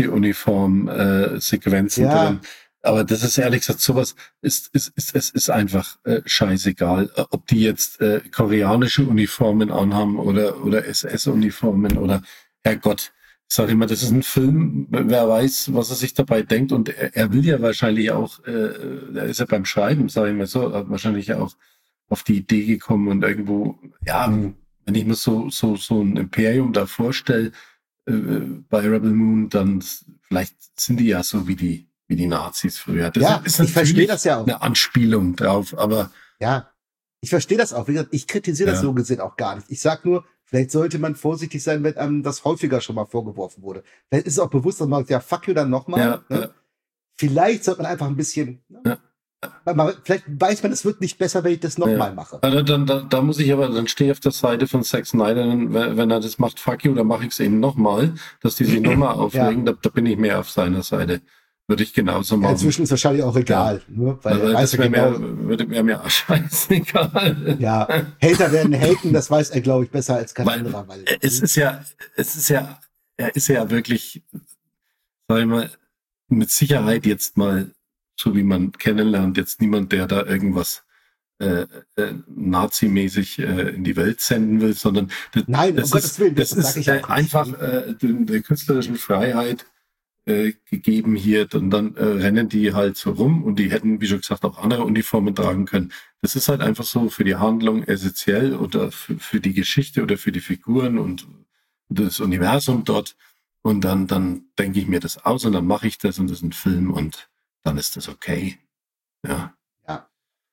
D: Nazi-Uniform-Sequenzen
C: Ja.
D: drin. Aber das ist ehrlich gesagt sowas, ist, ist, ist, es ist einfach äh, scheißegal, äh, ob die jetzt äh, koreanische Uniformen anhaben oder, oder S S-Uniformen oder Herrgott. Ich sage immer, das ist ein Film, wer weiß, was er sich dabei denkt. Und er, er will ja wahrscheinlich auch, äh, er ist ja beim Schreiben, sage ich mal so, hat wahrscheinlich auch auf die Idee gekommen und irgendwo, ja,
C: Mhm.
D: wenn ich mir so, so, so ein Imperium da vorstelle, äh, bei Rebel Moon, dann s- vielleicht sind die ja so wie die, wie die Nazis früher. Das
C: Ja,
D: ist
C: ich verstehe
D: natürlich
C: das ja auch.
D: eine Anspielung drauf, aber
C: Ja, ich verstehe das auch. Wie gesagt, ich kritisiere das
D: Ja.
C: so gesehen auch gar nicht. Ich sag nur, vielleicht sollte man vorsichtig sein, wenn einem das häufiger schon mal vorgeworfen wurde. Vielleicht ist es auch bewusst, dass man sagt, ja, fuck you dann nochmal.
D: ja,
C: Ne?
D: ja.
C: Vielleicht sollte man einfach ein bisschen, ne?
D: Ja.
C: Weil man, vielleicht weiß man, es wird nicht besser, wenn ich das nochmal
D: Ja.
C: mache.
D: Also dann, da, da muss ich aber, dann stehe ich auf der Seite von Zack Snyder, wenn, wenn er das macht, fuck you, dann mache ich es eben nochmal, dass die sich nochmal aufregen, da, da bin ich mehr auf seiner Seite. Würde ich genauso
C: Ja,
D: machen.
C: inzwischen ist wahrscheinlich auch egal, ne? Weil
D: Also
C: er weiß
D: das
C: ja
D: wäre
C: genau,
D: mir, würde mir mir auch scheißegal.
C: ja, Hater werden haten, das weiß er, glaube ich, besser als kein
D: Weil
C: anderer. Weil,
D: es ist ja, es ist ja, er ist ja wirklich, sag ich mal, mit Sicherheit jetzt mal, so wie man kennenlernt, jetzt niemand, der da irgendwas äh, äh, Nazi-mäßig äh, in die Welt senden will, sondern das,
C: Nein, um
D: das
C: Gottes
D: ist,
C: Willen,
D: das
C: das sag
D: ist
C: ich
D: äh,
C: auch nicht.
D: einfach äh, der, der künstlerischen Freiheit äh, gegeben hier, und dann äh, rennen die halt so rum und die hätten, wie schon gesagt, auch andere Uniformen tragen können. Das ist halt einfach so für die Handlung essentiell oder für, für die Geschichte oder für die Figuren und das Universum dort. und dann, dann denke ich mir das aus und dann mache ich das und das ist ein Film und dann ist das okay. Ja.
C: Ja.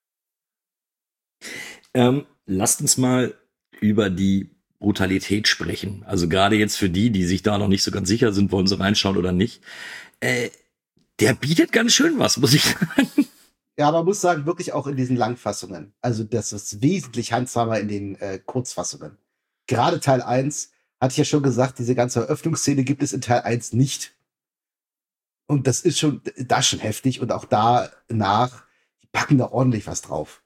B: Ähm, lasst uns mal über die Brutalität sprechen. Also gerade jetzt für die, die sich da noch nicht so ganz sicher sind, wollen sie reinschauen oder nicht. Äh, der bietet ganz schön was, muss ich sagen.
C: Ja, man muss sagen, wirklich auch in diesen Langfassungen. Also das ist wesentlich handsamer in den äh, Kurzfassungen. Gerade Teil eins, hatte ich ja schon gesagt, diese ganze Eröffnungsszene gibt es in Teil eins nicht. Und das ist schon, da schon heftig. Und auch danach, die packen da ordentlich was drauf.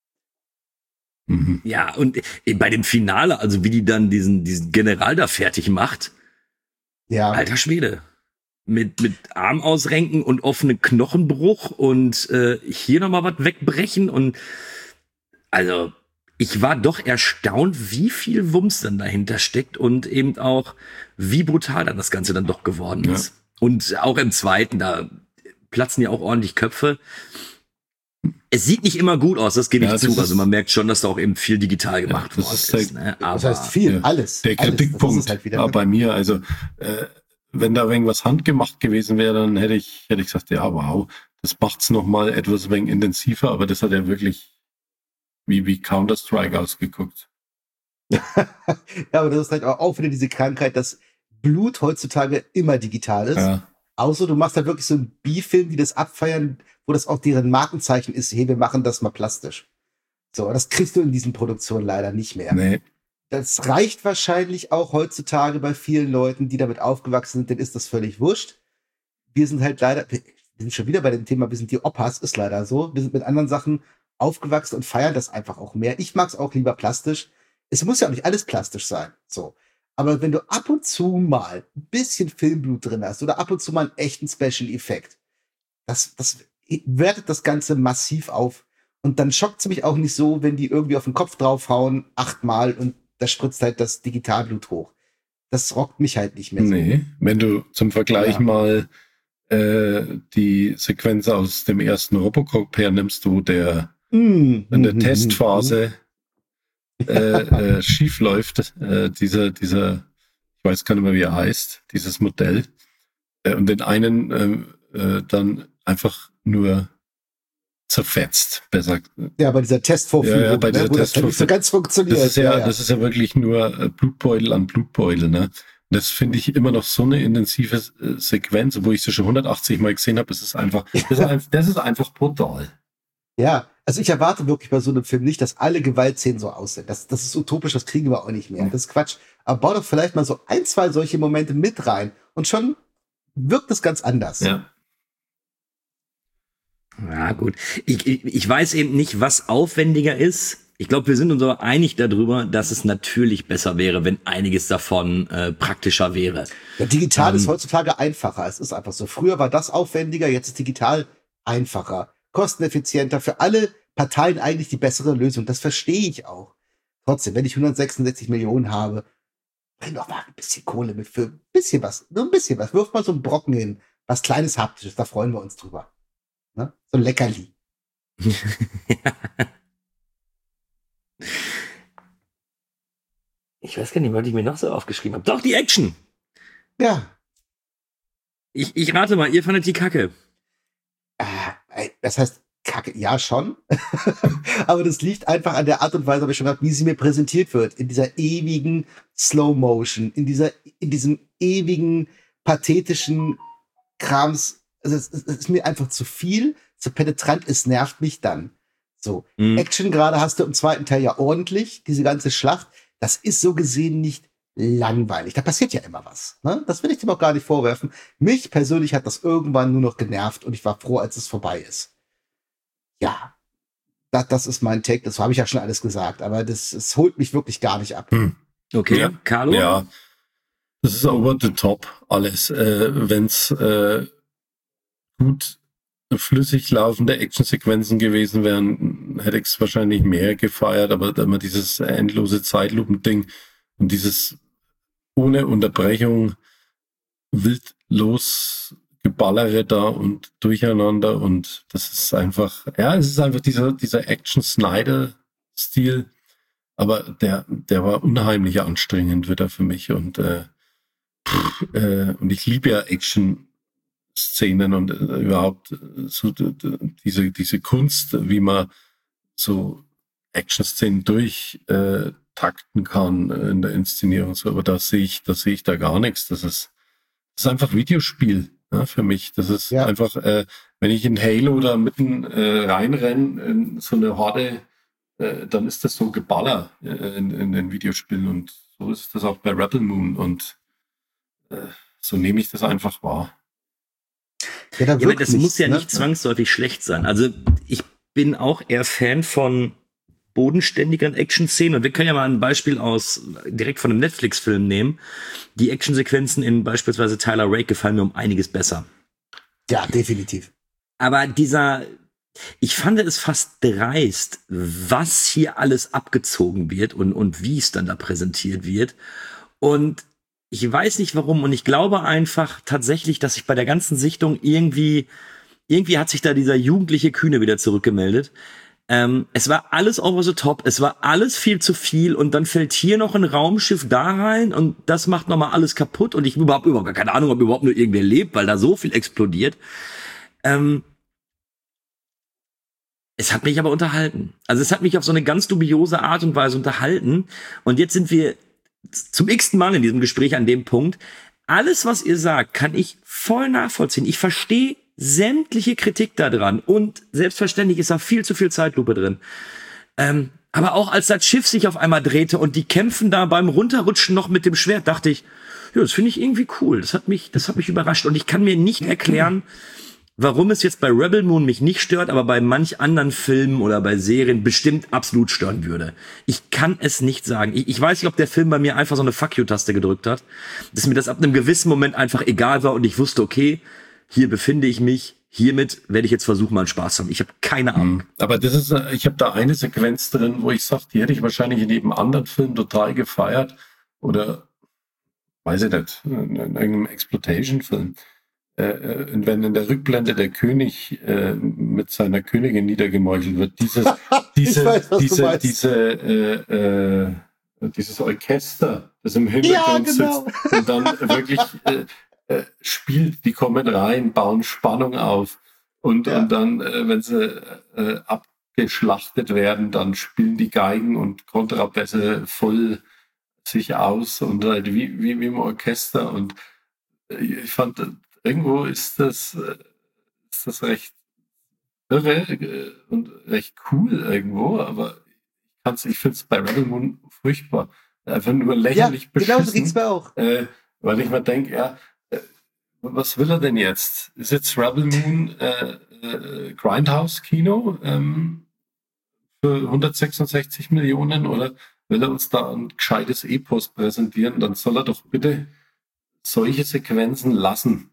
B: Mhm. Ja, und äh, bei dem Finale, also wie die dann diesen, diesen General da fertig macht.
C: Ja.
B: Alter Schwede. Mit, mit Arm ausrenken und offenen Knochenbruch und äh, hier nochmal was wegbrechen. Und also, ich war doch erstaunt, wie viel Wumms dann dahinter steckt und eben auch, wie brutal dann das Ganze dann doch geworden ist. Ja. Und auch im zweiten, da platzen ja auch ordentlich Köpfe. Es sieht nicht immer gut aus, das gebe ich ja, zu. Also man merkt schon, dass da auch eben viel digital gemacht
D: ja,
B: worden ist.
D: ist
B: Ne?
C: Aber das heißt viel,
D: ja,
C: alles.
D: Der Kritikpunkt halt wieder, war bei mir, also äh, wenn da irgendwas handgemacht gewesen wäre, dann hätte ich hätte ich gesagt, ja wow, das macht's noch mal etwas wenig intensiver, aber das hat ja wirklich wie wie Counter-Strike ausgeguckt.
C: Ja, aber das ist halt auch wieder diese Krankheit, dass Blut heutzutage immer digital ist. Ja. Außer du machst halt wirklich so einen B-Film, die das abfeiern, wo das auch deren Markenzeichen ist, hey, wir machen das mal plastisch. So, das kriegst du in diesen Produktionen leider nicht mehr.
D: Nee.
C: Das reicht wahrscheinlich auch heutzutage bei vielen Leuten, die damit aufgewachsen sind, denen ist das völlig wurscht. Wir sind halt leider, wir sind schon wieder bei dem Thema, wir sind die Opas, ist leider so. Wir sind mit anderen Sachen aufgewachsen und feiern das einfach auch mehr. Ich mag's auch lieber plastisch. Es muss ja auch nicht alles plastisch sein, so. Aber wenn du ab und zu mal ein bisschen Filmblut drin hast oder ab und zu mal einen echten Special-Effekt, das, das wertet das Ganze massiv auf. Und dann schockt es mich auch nicht so, wenn die irgendwie auf den Kopf draufhauen, achtmal und da spritzt halt das Digitalblut hoch. Das rockt mich halt nicht mehr so.
D: Nee, wenn du zum Vergleich
C: ja.
D: mal äh, die Sequenz aus dem ersten Robocop hernimmst, wo der
C: mm,
D: in der
C: mm,
D: Testphase mm, äh, äh, schief läuft, äh, dieser, dieser, ich weiß gar nicht mehr, wie er heißt, dieses Modell, äh, und den einen äh, äh, dann einfach nur zerfetzt, besser.
C: Ja, bei dieser Testvorführung,
D: ja, ja, bei dieser
C: ne, wo das nicht so ganz funktioniert.
D: Das ist ja,
C: ja, ja.
D: das ist ja wirklich nur Blutbeutel an Blutbeutel, ne? Das finde ich immer noch so eine intensive äh, Sequenz, wo ich sie schon hundertachtzig Mal gesehen habe. Es ist einfach, das ist, ein, das ist einfach brutal.
C: Ja, also ich erwarte wirklich bei so einem Film nicht, dass alle Gewaltszenen so aussehen. Das, das ist utopisch, das kriegen wir auch nicht mehr. Das ist Quatsch. Aber bau doch vielleicht mal so ein, zwei solche Momente mit rein und schon wirkt es ganz anders.
D: Ja.
B: Ja, gut. Ich, ich, ich weiß eben nicht, was aufwendiger ist. Ich glaube, wir sind uns aber einig darüber, dass es natürlich besser wäre, wenn einiges davon äh, praktischer wäre.
C: Ja, digital
B: ähm,
C: ist heutzutage einfacher. Es ist einfach so. Früher war das aufwendiger, jetzt ist digital einfacher. Kosteneffizienter, für alle Parteien eigentlich die bessere Lösung. Das verstehe ich auch. Trotzdem, wenn ich hundertsechsundsechzig Millionen habe, bring doch mal ein bisschen Kohle mit für ein bisschen was. Nur ein bisschen was. Wirf mal so einen Brocken hin. Was Kleines Haptisches, da freuen wir uns drüber. Ne? So ein Leckerli.
B: Ich weiß gar nicht, was ich mir noch so aufgeschrieben habe. Doch, die Action!
C: Ja.
B: Ich, ich rate mal, ihr fandet die Kacke.
C: Äh, das heißt, Kacke, ja schon. Aber das liegt einfach an der Art und Weise, habe ich schon gesagt, wie sie mir präsentiert wird. In dieser ewigen Slow Motion, in dieser, in diesem ewigen, pathetischen Krams. Also es, es ist mir einfach zu viel, zu penetrant, es nervt mich dann. So, mhm. Action gerade hast du im zweiten Teil ja ordentlich, diese ganze Schlacht. Das ist so gesehen nicht langweilig. Da passiert ja immer was. Ne? Das will ich dem auch gar nicht vorwerfen. Mich persönlich hat das irgendwann nur noch genervt und ich war froh, als es vorbei ist. Ja, das, das ist mein Take. Das habe ich ja schon alles gesagt, aber das, das holt mich wirklich gar nicht ab.
D: Hm.
B: Okay,
D: ja,
B: Carlo?
D: Ja, das ist over the top alles. Äh, wenn's äh, gut flüssig laufende Actionsequenzen gewesen wären, hätte ich es wahrscheinlich mehr gefeiert, aber immer dieses endlose Zeitlupending und dieses ohne Unterbrechung wild losgeballere da und durcheinander und das ist einfach, ja, es ist einfach dieser, dieser Action-Snyder-Stil, aber der, der war unheimlich anstrengend wieder für mich und äh, äh, und ich liebe ja Action-Szenen und äh, überhaupt so d- d- diese, diese Kunst, wie man so Action-Szenen durch äh, takten kann in der Inszenierung. So, aber da sehe ich, da sehe ich da gar nichts. Das ist, das ist einfach Videospiel, ja, für mich. Das ist
C: Ja.
D: einfach, äh, wenn ich in Halo da mitten äh, reinrenne in so eine Horde, äh, dann ist das so Geballer äh, in, in den Videospielen und so ist das auch bei Rebel Moon und äh, so nehme ich das einfach wahr.
C: Ja, da
B: Ja, aber
C: wirkt
B: das
C: nichts,
B: muss ja
C: ne?
B: nicht zwangsläufig schlecht sein. Also ich bin auch eher Fan von bodenständigeren Action-Szenen. Und wir können ja mal ein Beispiel aus direkt von einem Netflix-Film nehmen. Die Actionsequenzen in beispielsweise Tyler Rake gefallen mir um einiges besser.
C: Ja, definitiv.
B: Aber dieser, ich fand es fast dreist, was hier alles abgezogen wird und, und wie es dann da präsentiert wird. Und ich weiß nicht warum. Und ich glaube einfach tatsächlich, dass sich bei der ganzen Sichtung irgendwie, irgendwie hat sich da dieser jugendliche Kühne wieder zurückgemeldet. Ähm, es war alles over the top, es war alles viel zu viel und dann fällt hier noch ein Raumschiff da rein und das macht nochmal alles kaputt und ich habe überhaupt, überhaupt keine Ahnung, ob überhaupt nur irgendwer lebt, weil da so viel explodiert. Ähm, es hat mich aber unterhalten. Also es hat mich auf so eine ganz dubiose Art und Weise unterhalten und jetzt sind wir zum x-ten Mal in diesem Gespräch an dem Punkt. Alles, was ihr sagt, kann ich voll nachvollziehen. Ich verstehe sämtliche Kritik da dran und selbstverständlich ist da viel zu viel Zeitlupe drin. Ähm, aber auch als das Schiff sich auf einmal drehte und die kämpfen da beim Runterrutschen noch mit dem Schwert, dachte ich, ja, das finde ich irgendwie cool. Das hat mich, das hat mich überrascht und ich kann mir nicht erklären, warum es jetzt bei Rebel Moon mich nicht stört, aber bei manch anderen Filmen oder bei Serien bestimmt absolut stören würde. Ich kann es nicht sagen. Ich, ich weiß nicht, ob der Film bei mir einfach so eine Fuck you-Taste gedrückt hat, dass mir das ab einem gewissen Moment einfach egal war und ich wusste, okay, hier befinde ich mich, hiermit werde ich jetzt versuchen, mal einen Spaß zu haben. Ich habe keine Ahnung.
D: Aber das ist, ich habe da eine Sequenz drin, wo ich sage, die hätte ich wahrscheinlich in jedem anderen Film total gefeiert oder, weiß ich nicht, in irgendeinem Exploitation-Film. Äh, wenn in der Rückblende der König äh, mit seiner Königin niedergemeuchelt wird, dieses, diese,
C: weiß, was du
D: diese,
C: meinst.
D: diese, äh, äh, dieses Orchester, das im Hintergrund
C: Ja, genau.
D: sitzt und dann wirklich äh, äh, spielt, die kommen rein, bauen Spannung auf und,
C: Ja.
D: und dann, äh, wenn sie äh, abgeschlachtet werden, dann spielen die Geigen und Kontrabässe voll sich aus und halt wie, wie, wie im Orchester und äh, ich fand, irgendwo ist das, äh, ist das recht irre äh, und recht cool irgendwo, aber ich, kann's- ich finde es bei Rebel Moon furchtbar. Einfach nur
C: Ja,
D: lächerlich
C: genau so ging's
D: beschissen,
C: mir auch.
D: äh, weil ich mir denke, ja, äh, was will er denn jetzt? Ist jetzt Rebel Moon äh, äh, Grindhouse-Kino ähm, für hundertsechsundsechzig Millionen oder will er uns da ein gescheites Epos präsentieren? Dann soll er doch bitte solche Sequenzen lassen.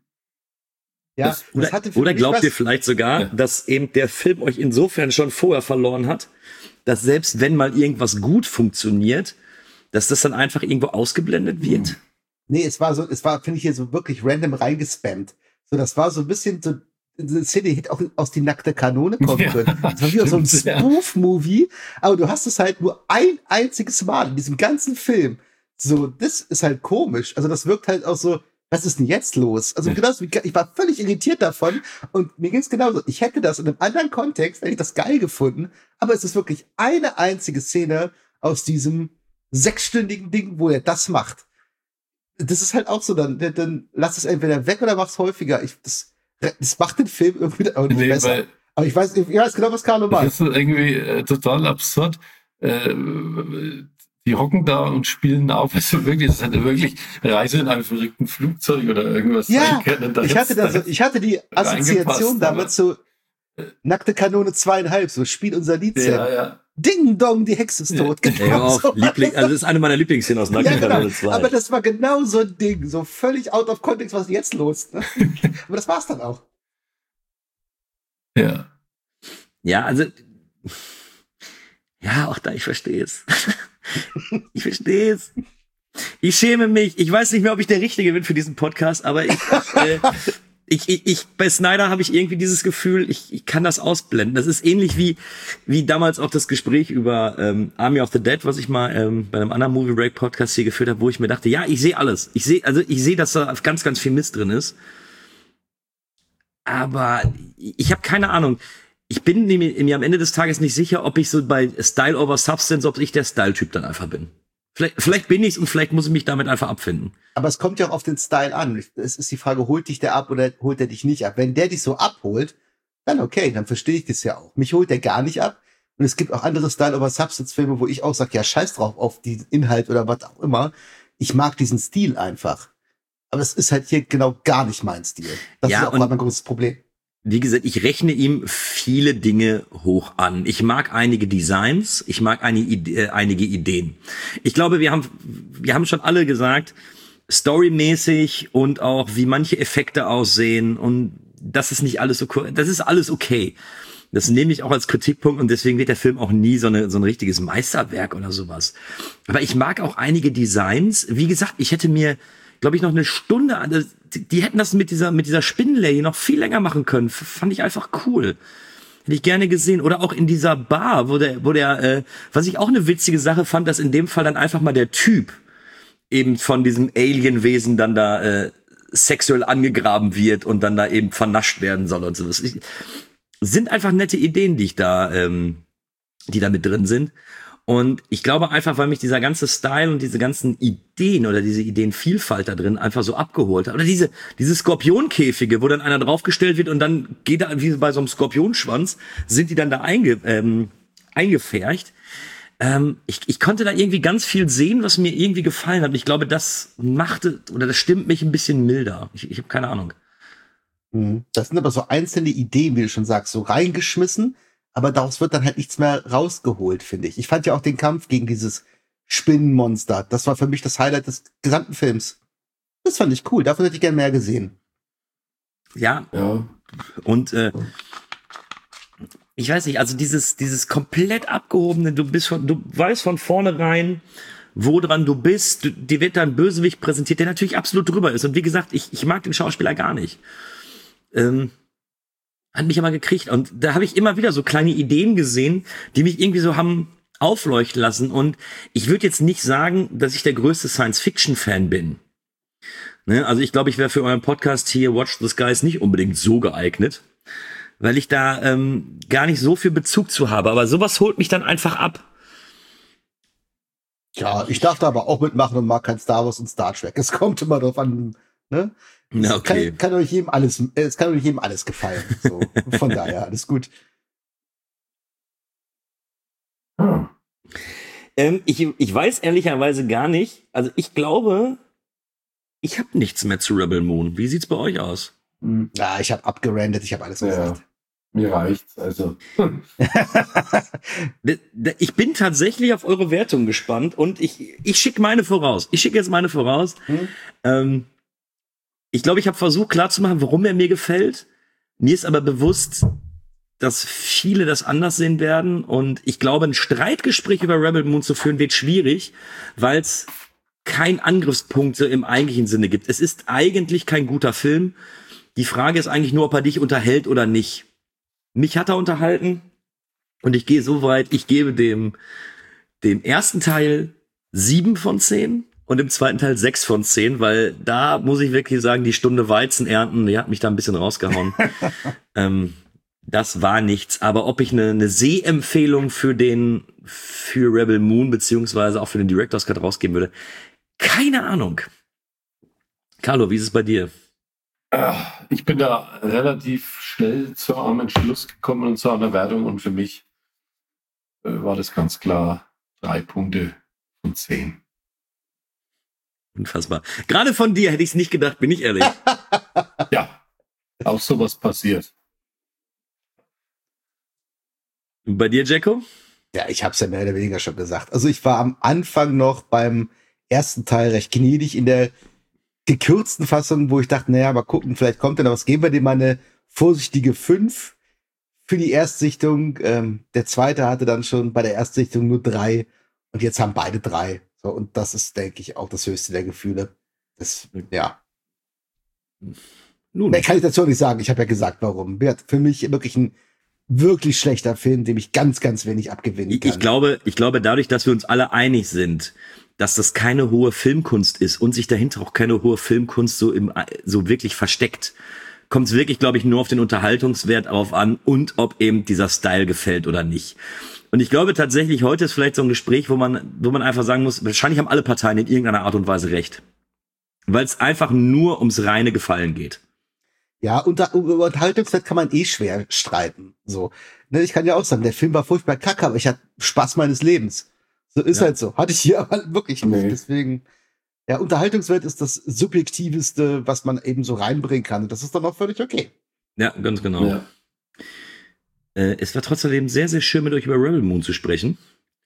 C: Ja,
D: das-
C: das
B: Oder,
C: hatte für
B: oder
C: mich
B: glaubt
C: was-
B: ihr vielleicht sogar,
D: Ja.
B: dass eben der Film euch insofern schon vorher verloren hat, dass selbst wenn mal irgendwas gut funktioniert, dass das dann einfach irgendwo ausgeblendet wird?
C: Nee, es war so, es war, finde ich, hier so wirklich random reingespammt. So, das war so ein bisschen so, diese Szene hätte auch aus die nackte Kanone kommen
D: Ja,
C: können. Das war wieder so ein
D: stimmt, ja.
C: Spoof-Movie, aber du hast es halt nur ein einziges Mal in diesem ganzen Film. So, das ist halt komisch. Also das wirkt halt auch so, was ist denn jetzt los? Also
D: Ja.
C: genauso wie, ich war völlig irritiert davon und mir ging es genauso. Ich hätte das in einem anderen Kontext, hätte ich das geil gefunden, aber es ist wirklich eine einzige Szene aus diesem sechsstündigen Ding, wo er das macht. Das ist halt auch so, dann, dann lass es entweder weg oder mach's häufiger. Ich, das, das macht den Film irgendwie auch nicht
D: Nee,
C: besser.
D: weil
C: Aber ich weiß, ich weiß genau, was Carlo
D: das
C: meint.
D: ist irgendwie äh, total absurd. Äh, die hocken da und spielen auf. Also wirklich, das hätte wirklich Reise in einem verrückten Flugzeug oder irgendwas
C: Ja,
D: sein können. Da
C: Ich
D: hätt's-
C: hatte, da so,
D: da
C: ich hatte die Assoziation
D: reingepasst,
C: damit so nackte Kanone zweieinhalb, so spiel unser Lied.
D: hätt's- ja, ja.
C: Ding dong, die Hexe ist tot.
B: Ey, hör auf,
C: so.
B: Liebling, also das ist eine meiner Lieblingsszenen aus
C: Ja,
B: Nackte
C: genau.
B: Kanone zwei.
C: Aber das war genau so ein Ding, so völlig out of context, was ist jetzt los? Ne? Aber das war's dann auch.
D: Ja.
B: Ja, also, ja, auch da, ich verstehe es. Ich verstehe es. Ich schäme mich. Ich weiß nicht mehr, ob ich der Richtige bin für diesen Podcast, aber ich, äh, Ich, ich, ich, bei Snyder habe ich irgendwie dieses Gefühl, ich, ich kann das ausblenden. Das ist ähnlich wie, wie damals auch das Gespräch über ähm, Army of the Dead, was ich mal ähm, bei einem anderen Movie Break Podcast hier geführt habe, wo ich mir dachte, ja, ich sehe alles. Ich sehe, also ich sehe, dass da ganz, ganz viel Mist drin ist. Aber ich habe keine Ahnung. Ich bin mir, mir am Ende des Tages nicht sicher, ob ich so bei Style over Substance, ob ich der Style-Typ dann einfach bin. Vielleicht, vielleicht bin ich's und vielleicht muss ich mich damit einfach abfinden.
C: Aber es kommt ja auch auf den Style an. Es ist die Frage, holt dich der ab oder holt er dich nicht ab? Wenn der dich so abholt, dann okay, dann verstehe ich das ja auch. Mich holt der gar nicht ab. Und es gibt auch andere Style-over-Substance-Filme, wo ich auch sage, ja, scheiß drauf auf den Inhalt oder was auch immer. Ich mag diesen Stil einfach. Aber es ist halt hier genau gar nicht mein Stil. Das
B: ja,
C: ist auch gerade mein großes Problem.
B: Wie gesagt, ich rechne ihm viele Dinge hoch an. Ich mag einige Designs, ich mag einige, äh, einige Ideen. Ich glaube, wir haben, wir haben schon alle gesagt, storymäßig und auch wie manche Effekte aussehen und das ist nicht alles so cool. Das ist alles okay. Das nehme ich auch als Kritikpunkt und deswegen wird der Film auch nie so, eine, so ein richtiges Meisterwerk oder sowas. Aber ich mag auch einige Designs. Wie gesagt, ich hätte mir, glaube ich, noch eine Stunde, die, die hätten das mit dieser, mit dieser Spinnenlady noch viel länger machen können. F- fand ich einfach cool. Hätte ich gerne gesehen. Oder auch in dieser Bar, wo der, wo der, äh, was ich auch eine witzige Sache fand, dass in dem Fall dann einfach mal der Typ eben von diesem Alienwesen dann da äh, sexuell angegraben wird und dann da eben vernascht werden soll und sowas. Ich, sind einfach nette Ideen, die ich da, ähm, die da mit drin sind. Und ich glaube einfach, weil mich dieser ganze Style und diese ganzen Ideen oder diese Ideenvielfalt da drin einfach so abgeholt hat. Oder diese, diese Skorpionkäfige, wo dann einer draufgestellt wird und dann geht da, wie bei so einem Skorpionschwanz, sind die dann da einge, ähm, eingefärcht. Ähm, ich, ich konnte da irgendwie ganz viel sehen, was mir irgendwie gefallen hat. Und ich glaube, das machte, oder das stimmt mich ein bisschen milder. Ich, ich habe keine Ahnung.
C: Das sind aber so einzelne Ideen, wie du schon sagst, so reingeschmissen. Aber daraus wird dann halt nichts mehr rausgeholt, finde ich. Ich fand ja auch den Kampf gegen dieses Spinnenmonster. Das war für mich das Highlight des gesamten Films. Das fand ich cool. Davon hätte ich gern mehr gesehen.
B: Ja.
D: Ja.
B: Und äh, ich weiß nicht, also dieses dieses komplett abgehobene, du bist von, du weißt von vornherein, wo dran du bist. Du, dir wird da ein Bösewicht präsentiert, der natürlich absolut drüber ist. Und wie gesagt, ich ich mag den Schauspieler gar nicht. Ähm, hat mich aber gekriegt. Und da habe ich immer wieder so kleine Ideen gesehen, die mich irgendwie so haben aufleuchten lassen. Und ich würde jetzt nicht sagen, dass ich der größte Science-Fiction-Fan bin. Ne? Also ich glaube, ich wäre für euren Podcast hier Watch the Skies nicht unbedingt so geeignet, weil ich da ähm, gar nicht so viel Bezug zu habe. Aber sowas holt mich dann einfach ab.
C: Ja, ich darf da aber auch mitmachen und mag kein Star Wars und Star Trek. Es kommt immer drauf an, ne?
B: Na, okay.
C: Kann, kann euch jedem alles, es kann euch jedem alles gefallen. So, von daher, alles gut.
D: Hm.
B: Ähm, ich, ich weiß ehrlicherweise gar nicht, also ich glaube, ich habe nichts mehr zu Rebel Moon. Wie sieht's bei euch aus?
D: Hm.
C: Ja, ich habe abgerandet, ich habe alles
D: Ja.
C: gesagt.
D: Mir reicht's. Also.
B: D- d- Ich bin tatsächlich auf eure Wertung gespannt und ich, ich schicke meine voraus. Ich schicke jetzt meine voraus.
C: Hm?
B: Ähm, ich glaube, ich habe versucht klarzumachen, warum er mir gefällt. Mir ist aber bewusst, dass viele das anders sehen werden. Und ich glaube, ein Streitgespräch über Rebel Moon zu führen, wird schwierig, weil es kein Angriffspunkt so im eigentlichen Sinne gibt. Es ist eigentlich kein guter Film. Die Frage ist eigentlich nur, ob er dich unterhält oder nicht. Mich hat er unterhalten und ich gehe so weit, ich gebe dem, dem ersten Teil sieben von zehn und im zweiten Teil sechs von zehn, weil da muss ich wirklich sagen, die Stunde Weizen ernten, die hat mich da ein bisschen rausgehauen. ähm, das war nichts. Aber ob ich eine, eine Sehempfehlung für den, für Rebel Moon beziehungsweise auch für den Director's Cut rausgeben würde, keine Ahnung. Carlo, wie ist es bei dir?
D: Ich bin da relativ schnell zu einem Entschluss gekommen und zu einer Wertung und für mich äh, war das ganz klar drei Punkte von zehn.
B: Unfassbar. Gerade von dir hätte ich es nicht gedacht, bin ich ehrlich.
D: Ja, auch sowas passiert.
B: Und bei dir, Jacko?
C: Ja, ich habe es ja mehr oder weniger schon gesagt. Also ich war am Anfang noch beim ersten Teil recht gnädig in der gekürzten Fassung, wo ich dachte, naja, mal gucken, vielleicht kommt denn was. Geben wir dem mal eine vorsichtige fünf für die Erstsichtung. Ähm, der zweite hatte dann schon bei der Erstsichtung nur drei und jetzt haben beide drei. So, und das ist, denke ich, auch das höchste der Gefühle. Das, ja.
B: Nun.
C: Nee, kann ich dazu nicht sagen. Ich habe ja gesagt, warum. Wird für mich wirklich ein wirklich schlechter Film, dem ich ganz, ganz wenig abgewinnen kann.
B: Ich, ich glaube, ich glaube, dadurch, dass wir uns alle einig sind, dass das keine hohe Filmkunst ist und sich dahinter auch keine hohe Filmkunst so im, so wirklich versteckt, kommt es wirklich, glaube ich, nur auf den Unterhaltungswert drauf an und ob eben dieser Style gefällt oder nicht. Und ich glaube tatsächlich, heute ist vielleicht so ein Gespräch, wo man, wo man einfach sagen muss, wahrscheinlich haben alle Parteien in irgendeiner Art und Weise recht. Weil es einfach nur ums reine Gefallen geht.
C: Ja, unter, über Unterhaltungswert kann man eh schwer streiten. So, ne, ich kann ja auch sagen, der Film war furchtbar kacke, aber ich hatte Spaß meines Lebens. So ist ja. halt so. Hatte ich hier aber wirklich nicht. Nee. Deswegen, ja, Unterhaltungswert ist das Subjektiveste, was man eben so reinbringen kann. Und das ist dann auch völlig okay.
B: Ja, ganz genau. Ja. Äh, es war trotzdem sehr, sehr schön, mit euch über Rebel Moon zu sprechen.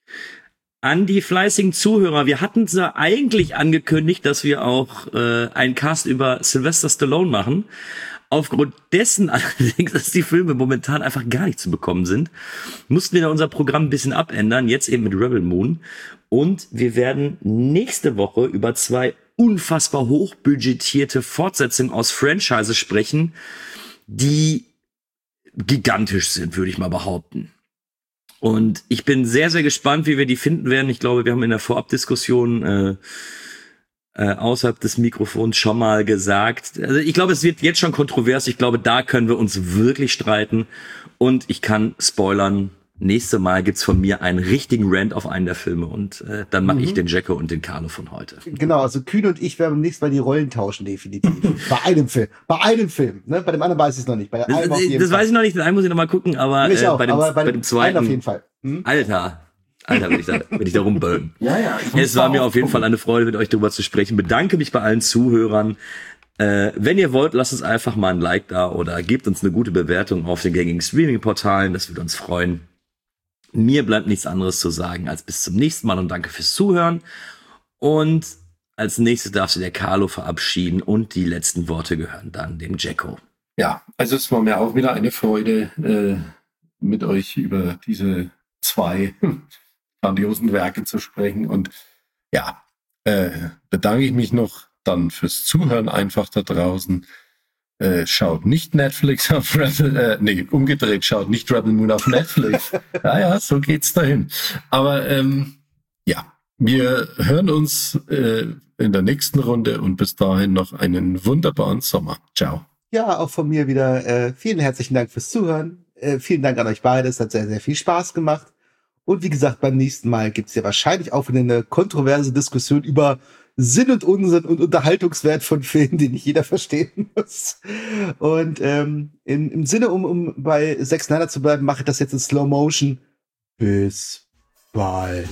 B: An die fleißigen Zuhörer, wir hatten ja eigentlich angekündigt, dass wir auch äh, einen Cast über Sylvester Stallone machen. Aufgrund dessen allerdings, dass die Filme momentan einfach gar nicht zu bekommen sind, mussten wir da unser Programm ein bisschen abändern, jetzt eben mit Rebel Moon. Und wir werden nächste Woche über zwei unfassbar hochbudgetierte Fortsetzungen aus Franchises sprechen, die gigantisch sind, würde ich mal behaupten. Und ich bin sehr, sehr gespannt, wie wir die finden werden. Ich glaube, wir haben in der Vorabdiskussion äh, äh, außerhalb des Mikrofons schon mal gesagt. Also ich glaube, es wird jetzt schon kontrovers. Ich glaube, da können wir uns wirklich streiten. Und ich kann spoilern, nächste Mal gibt's von mir einen richtigen Rant auf einen der Filme. Und äh, dann mache mhm. ich den Jacko und den Carlo von heute.
C: Genau, also Kühn und ich werden nächstes Mal die Rollen tauschen, definitiv. Bei einem Film. Bei einem Film. Ne? Bei dem anderen weiß ich es noch nicht. Bei
B: das das, das weiß ich noch nicht. Den einen muss ich noch mal gucken. Aber,
C: äh, auch,
B: bei, dem,
C: aber bei,
B: bei dem zweiten
C: auf jeden Fall. Hm?
B: Alter. Alter, wenn ich da, wenn ich da rumböllen.
C: Ja, ja.
B: Es war mir auf jeden Fall eine Freude, mit euch darüber zu sprechen. Bedanke mich bei allen Zuhörern. Äh, wenn ihr wollt, lasst uns einfach mal ein Like da oder gebt uns eine gute Bewertung auf den gängigen Streaming-Portalen. Das würde uns freuen. Mir bleibt nichts anderes zu sagen als bis zum nächsten Mal und danke fürs Zuhören. Und als nächstes darf sich der Carlo verabschieden und die letzten Worte gehören dann dem Jacko.
D: Ja, also es war mir auch wieder eine Freude, äh, mit euch über diese zwei grandiosen Werke zu sprechen. Und ja, äh, bedanke ich mich noch dann fürs Zuhören einfach da draußen. Äh, schaut nicht Netflix auf Rebel, äh, nee, umgedreht, schaut nicht Rebel Moon auf Netflix. Ja, ja, so geht's dahin. Aber ähm, ja, wir hören uns äh, in der nächsten Runde und bis dahin noch einen wunderbaren Sommer. Ciao.
C: Ja, auch von mir wieder äh, vielen herzlichen Dank fürs Zuhören. Äh, vielen Dank an euch beide. Es hat sehr, sehr viel Spaß gemacht. Und wie gesagt, beim nächsten Mal gibt's ja wahrscheinlich auch wieder eine kontroverse Diskussion über Sinn und Unsinn und Unterhaltungswert von Filmen, die nicht jeder verstehen muss. Und ähm, im, im Sinne, um, um bei Zack Snyder zu bleiben, mache ich das jetzt in Slow Motion. Bis bald.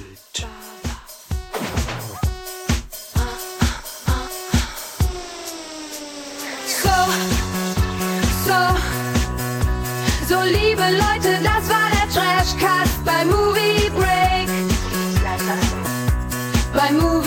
E: So, so, so liebe Leute, das war der Trashcast bei Movie Break. Bei Movie